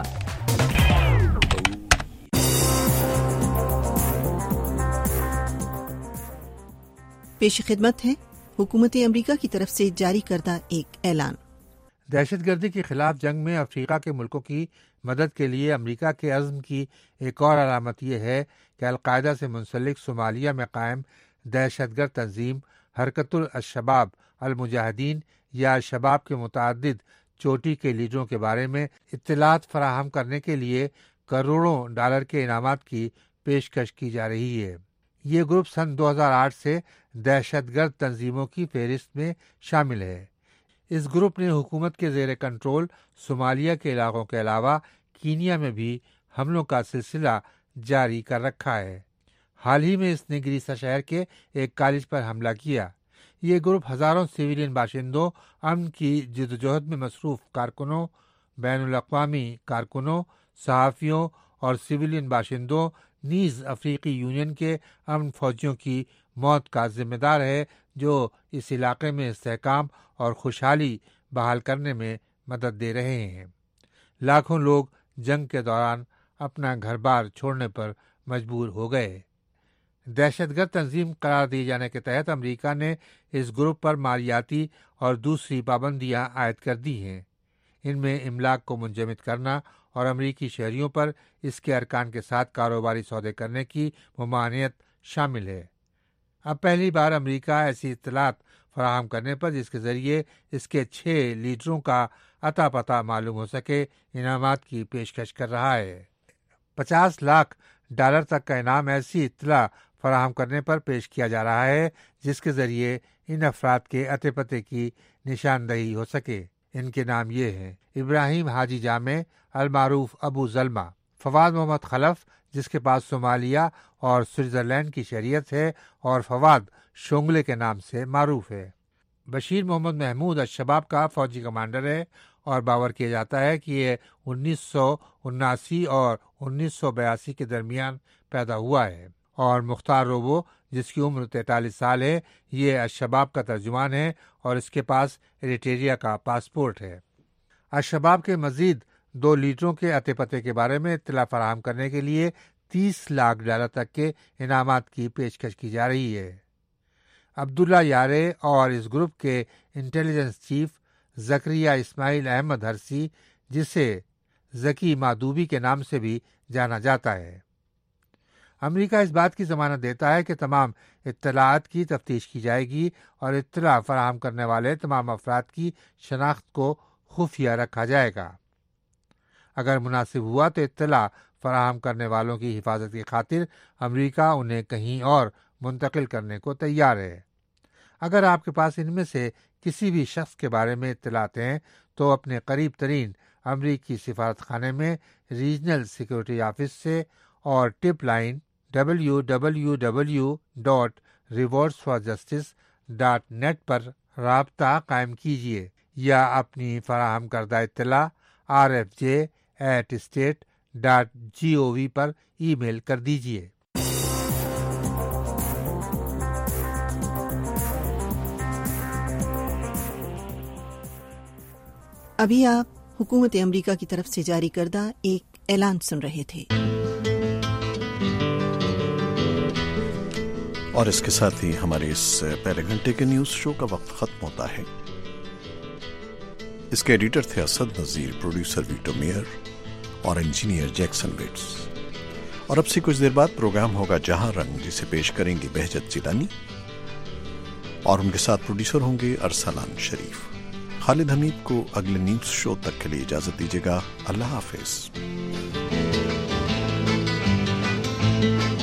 پیش خدمت ہے حکومت امریکہ کی طرف سے جاری کردہ ایک اعلان۔ دہشت گردی کے خلاف جنگ میں افریقہ کے ملکوں کی مدد کے لیے امریکہ کے عزم کی ایک اور علامت یہ ہے کہ القاعدہ سے منسلک صومالیہ میں قائم دہشت گرد تنظیم حرکت الشباب المجاہدین یا شباب کے متعدد چوٹی کے لیڈروں کے بارے میں اطلاعات فراہم کرنے کے لیے کروڑوں ڈالر کے انعامات کی پیشکش کی جا رہی ہے۔ یہ گروپ سن 2008 سے دہشت گرد تنظیموں کی فہرست میں شامل ہے۔ اس گروپ نے حکومت کے زیر کنٹرول صومالیہ کے علاقوں کے علاوہ کینیا میں بھی حملوں کا سلسلہ جاری کر رکھا ہے۔ حال ہی میں اس نے گریسا شہر کے ایک کالج پر حملہ کیا۔ یہ گروپ ہزاروں سویلین باشندوں، امن کی جدوجہد میں مصروف کارکنوں، بین الاقوامی کارکنوں، صحافیوں اور سویلین باشندوں نیز افریقی یونین کے امن فوجیوں کی موت کا ذمہ دار ہے، جو اس علاقے میں استحکام اور خوشحالی بحال کرنے میں مدد دے رہے ہیں۔ لاکھوں لوگ جنگ کے دوران اپنا گھر بار چھوڑنے پر مجبور ہو گئے۔ دہشت گرد تنظیم قرار دیے جانے کے تحت امریکہ نے اس گروپ پر مالیاتی اور دوسری پابندیاں عائد کر دی ہیں۔ ان میں املاک کو منجمد کرنا اور امریکی شہریوں پر اس کے ارکان کے ساتھ کاروباری سودے کرنے کی ممانعت شامل ہے۔ اب پہلی بار امریکہ ایسی اطلاعات فراہم کرنے پر جس کے ذریعے اس کے 6 لیڈروں کا اتا پتہ معلوم ہو سکے انعامات کی پیشکش کر رہا ہے۔ $50 لاکھ تک کا انعام ایسی اطلاع فراہم کرنے پر پیش کیا جا رہا ہے جس کے ذریعے ان افراد کے اتے پتے کی نشاندہی ہو سکے۔ ان کے نام یہ ہیں: ابراہیم حاجی جامع المعروف ابو ظلمہ، فواد محمد خلف جس کے پاس صومالیہ اور سوئٹزرلینڈ کی شہریت ہے اور فواد شونگلے کے نام سے معروف ہے۔ بشیر محمد محمود الشباب کا فوجی کمانڈر ہے اور باور کیا جاتا ہے کہ یہ 1979 اور 1982 کے درمیان پیدا ہوا ہے۔ اور مختار روبو جس کی عمر 43 سال ہے، یہ الشباب کا ترجمان ہے اور اس کے پاس ایریٹریا کا پاسپورٹ ہے۔ الشباب کے مزید 2 لیڈروں کے اتے پتے کے بارے میں اطلاع فراہم کرنے کے لیے $30 لاکھ تک کے انعامات کی پیشکش کی جا رہی ہے۔ عبداللہ یارے اور اس گروپ کے intelligence chief Zakariya Ismail Ahmed Hersi, جسے ذکی مادوبی کے نام سے بھی جانا جاتا ہے۔ امریکہ اس بات کی ضمانت دیتا ہے کہ تمام اطلاعات کی تفتیش کی جائے گی اور اطلاع فراہم کرنے والے تمام افراد کی شناخت کو خفیہ رکھا جائے گا۔ اگر مناسب ہوا تو اطلاع فراہم کرنے والوں کی حفاظت کی خاطر امریکہ انہیں کہیں اور منتقل کرنے کو تیار ہے۔ اگر آپ کے پاس ان میں سے کسی بھی شخص کے بارے میں اطلاعات ہیں تو اپنے قریب ترین امریکی سفارت خانے میں ریجنل سیکورٹی آفس سے اور ٹپ لائن www.rewardsforjustice.net پر رابطہ قائم کیجیے یا اپنی فراہم کردہ اطلاع rfj@state.gov پر ای میل کر دیجیے۔ ابھی آپ حکومت امریکہ کی طرف سے جاری کردہ ایک ऐलान सुन रहे थे। और इसके साथ ही हमारे इस पहले घंटे के न्यूज शो का वक्त खत्म होता है। इसके एडिटर थे Asad Nazir, producer Vito Mayer और इंजीनियर जैक्सन वेट्स। और अब से कुछ देर बाद प्रोग्राम होगा जहां रंग, जिसे पेश करेंगी बहजत जिलानी और उनके साथ प्रोड्यूसर होंगे अरसलान शरीफ। खालिद हमीद को अगले न्यूज शो तक के लिए इजाजत दीजिएगा। अल्लाह हाफिज।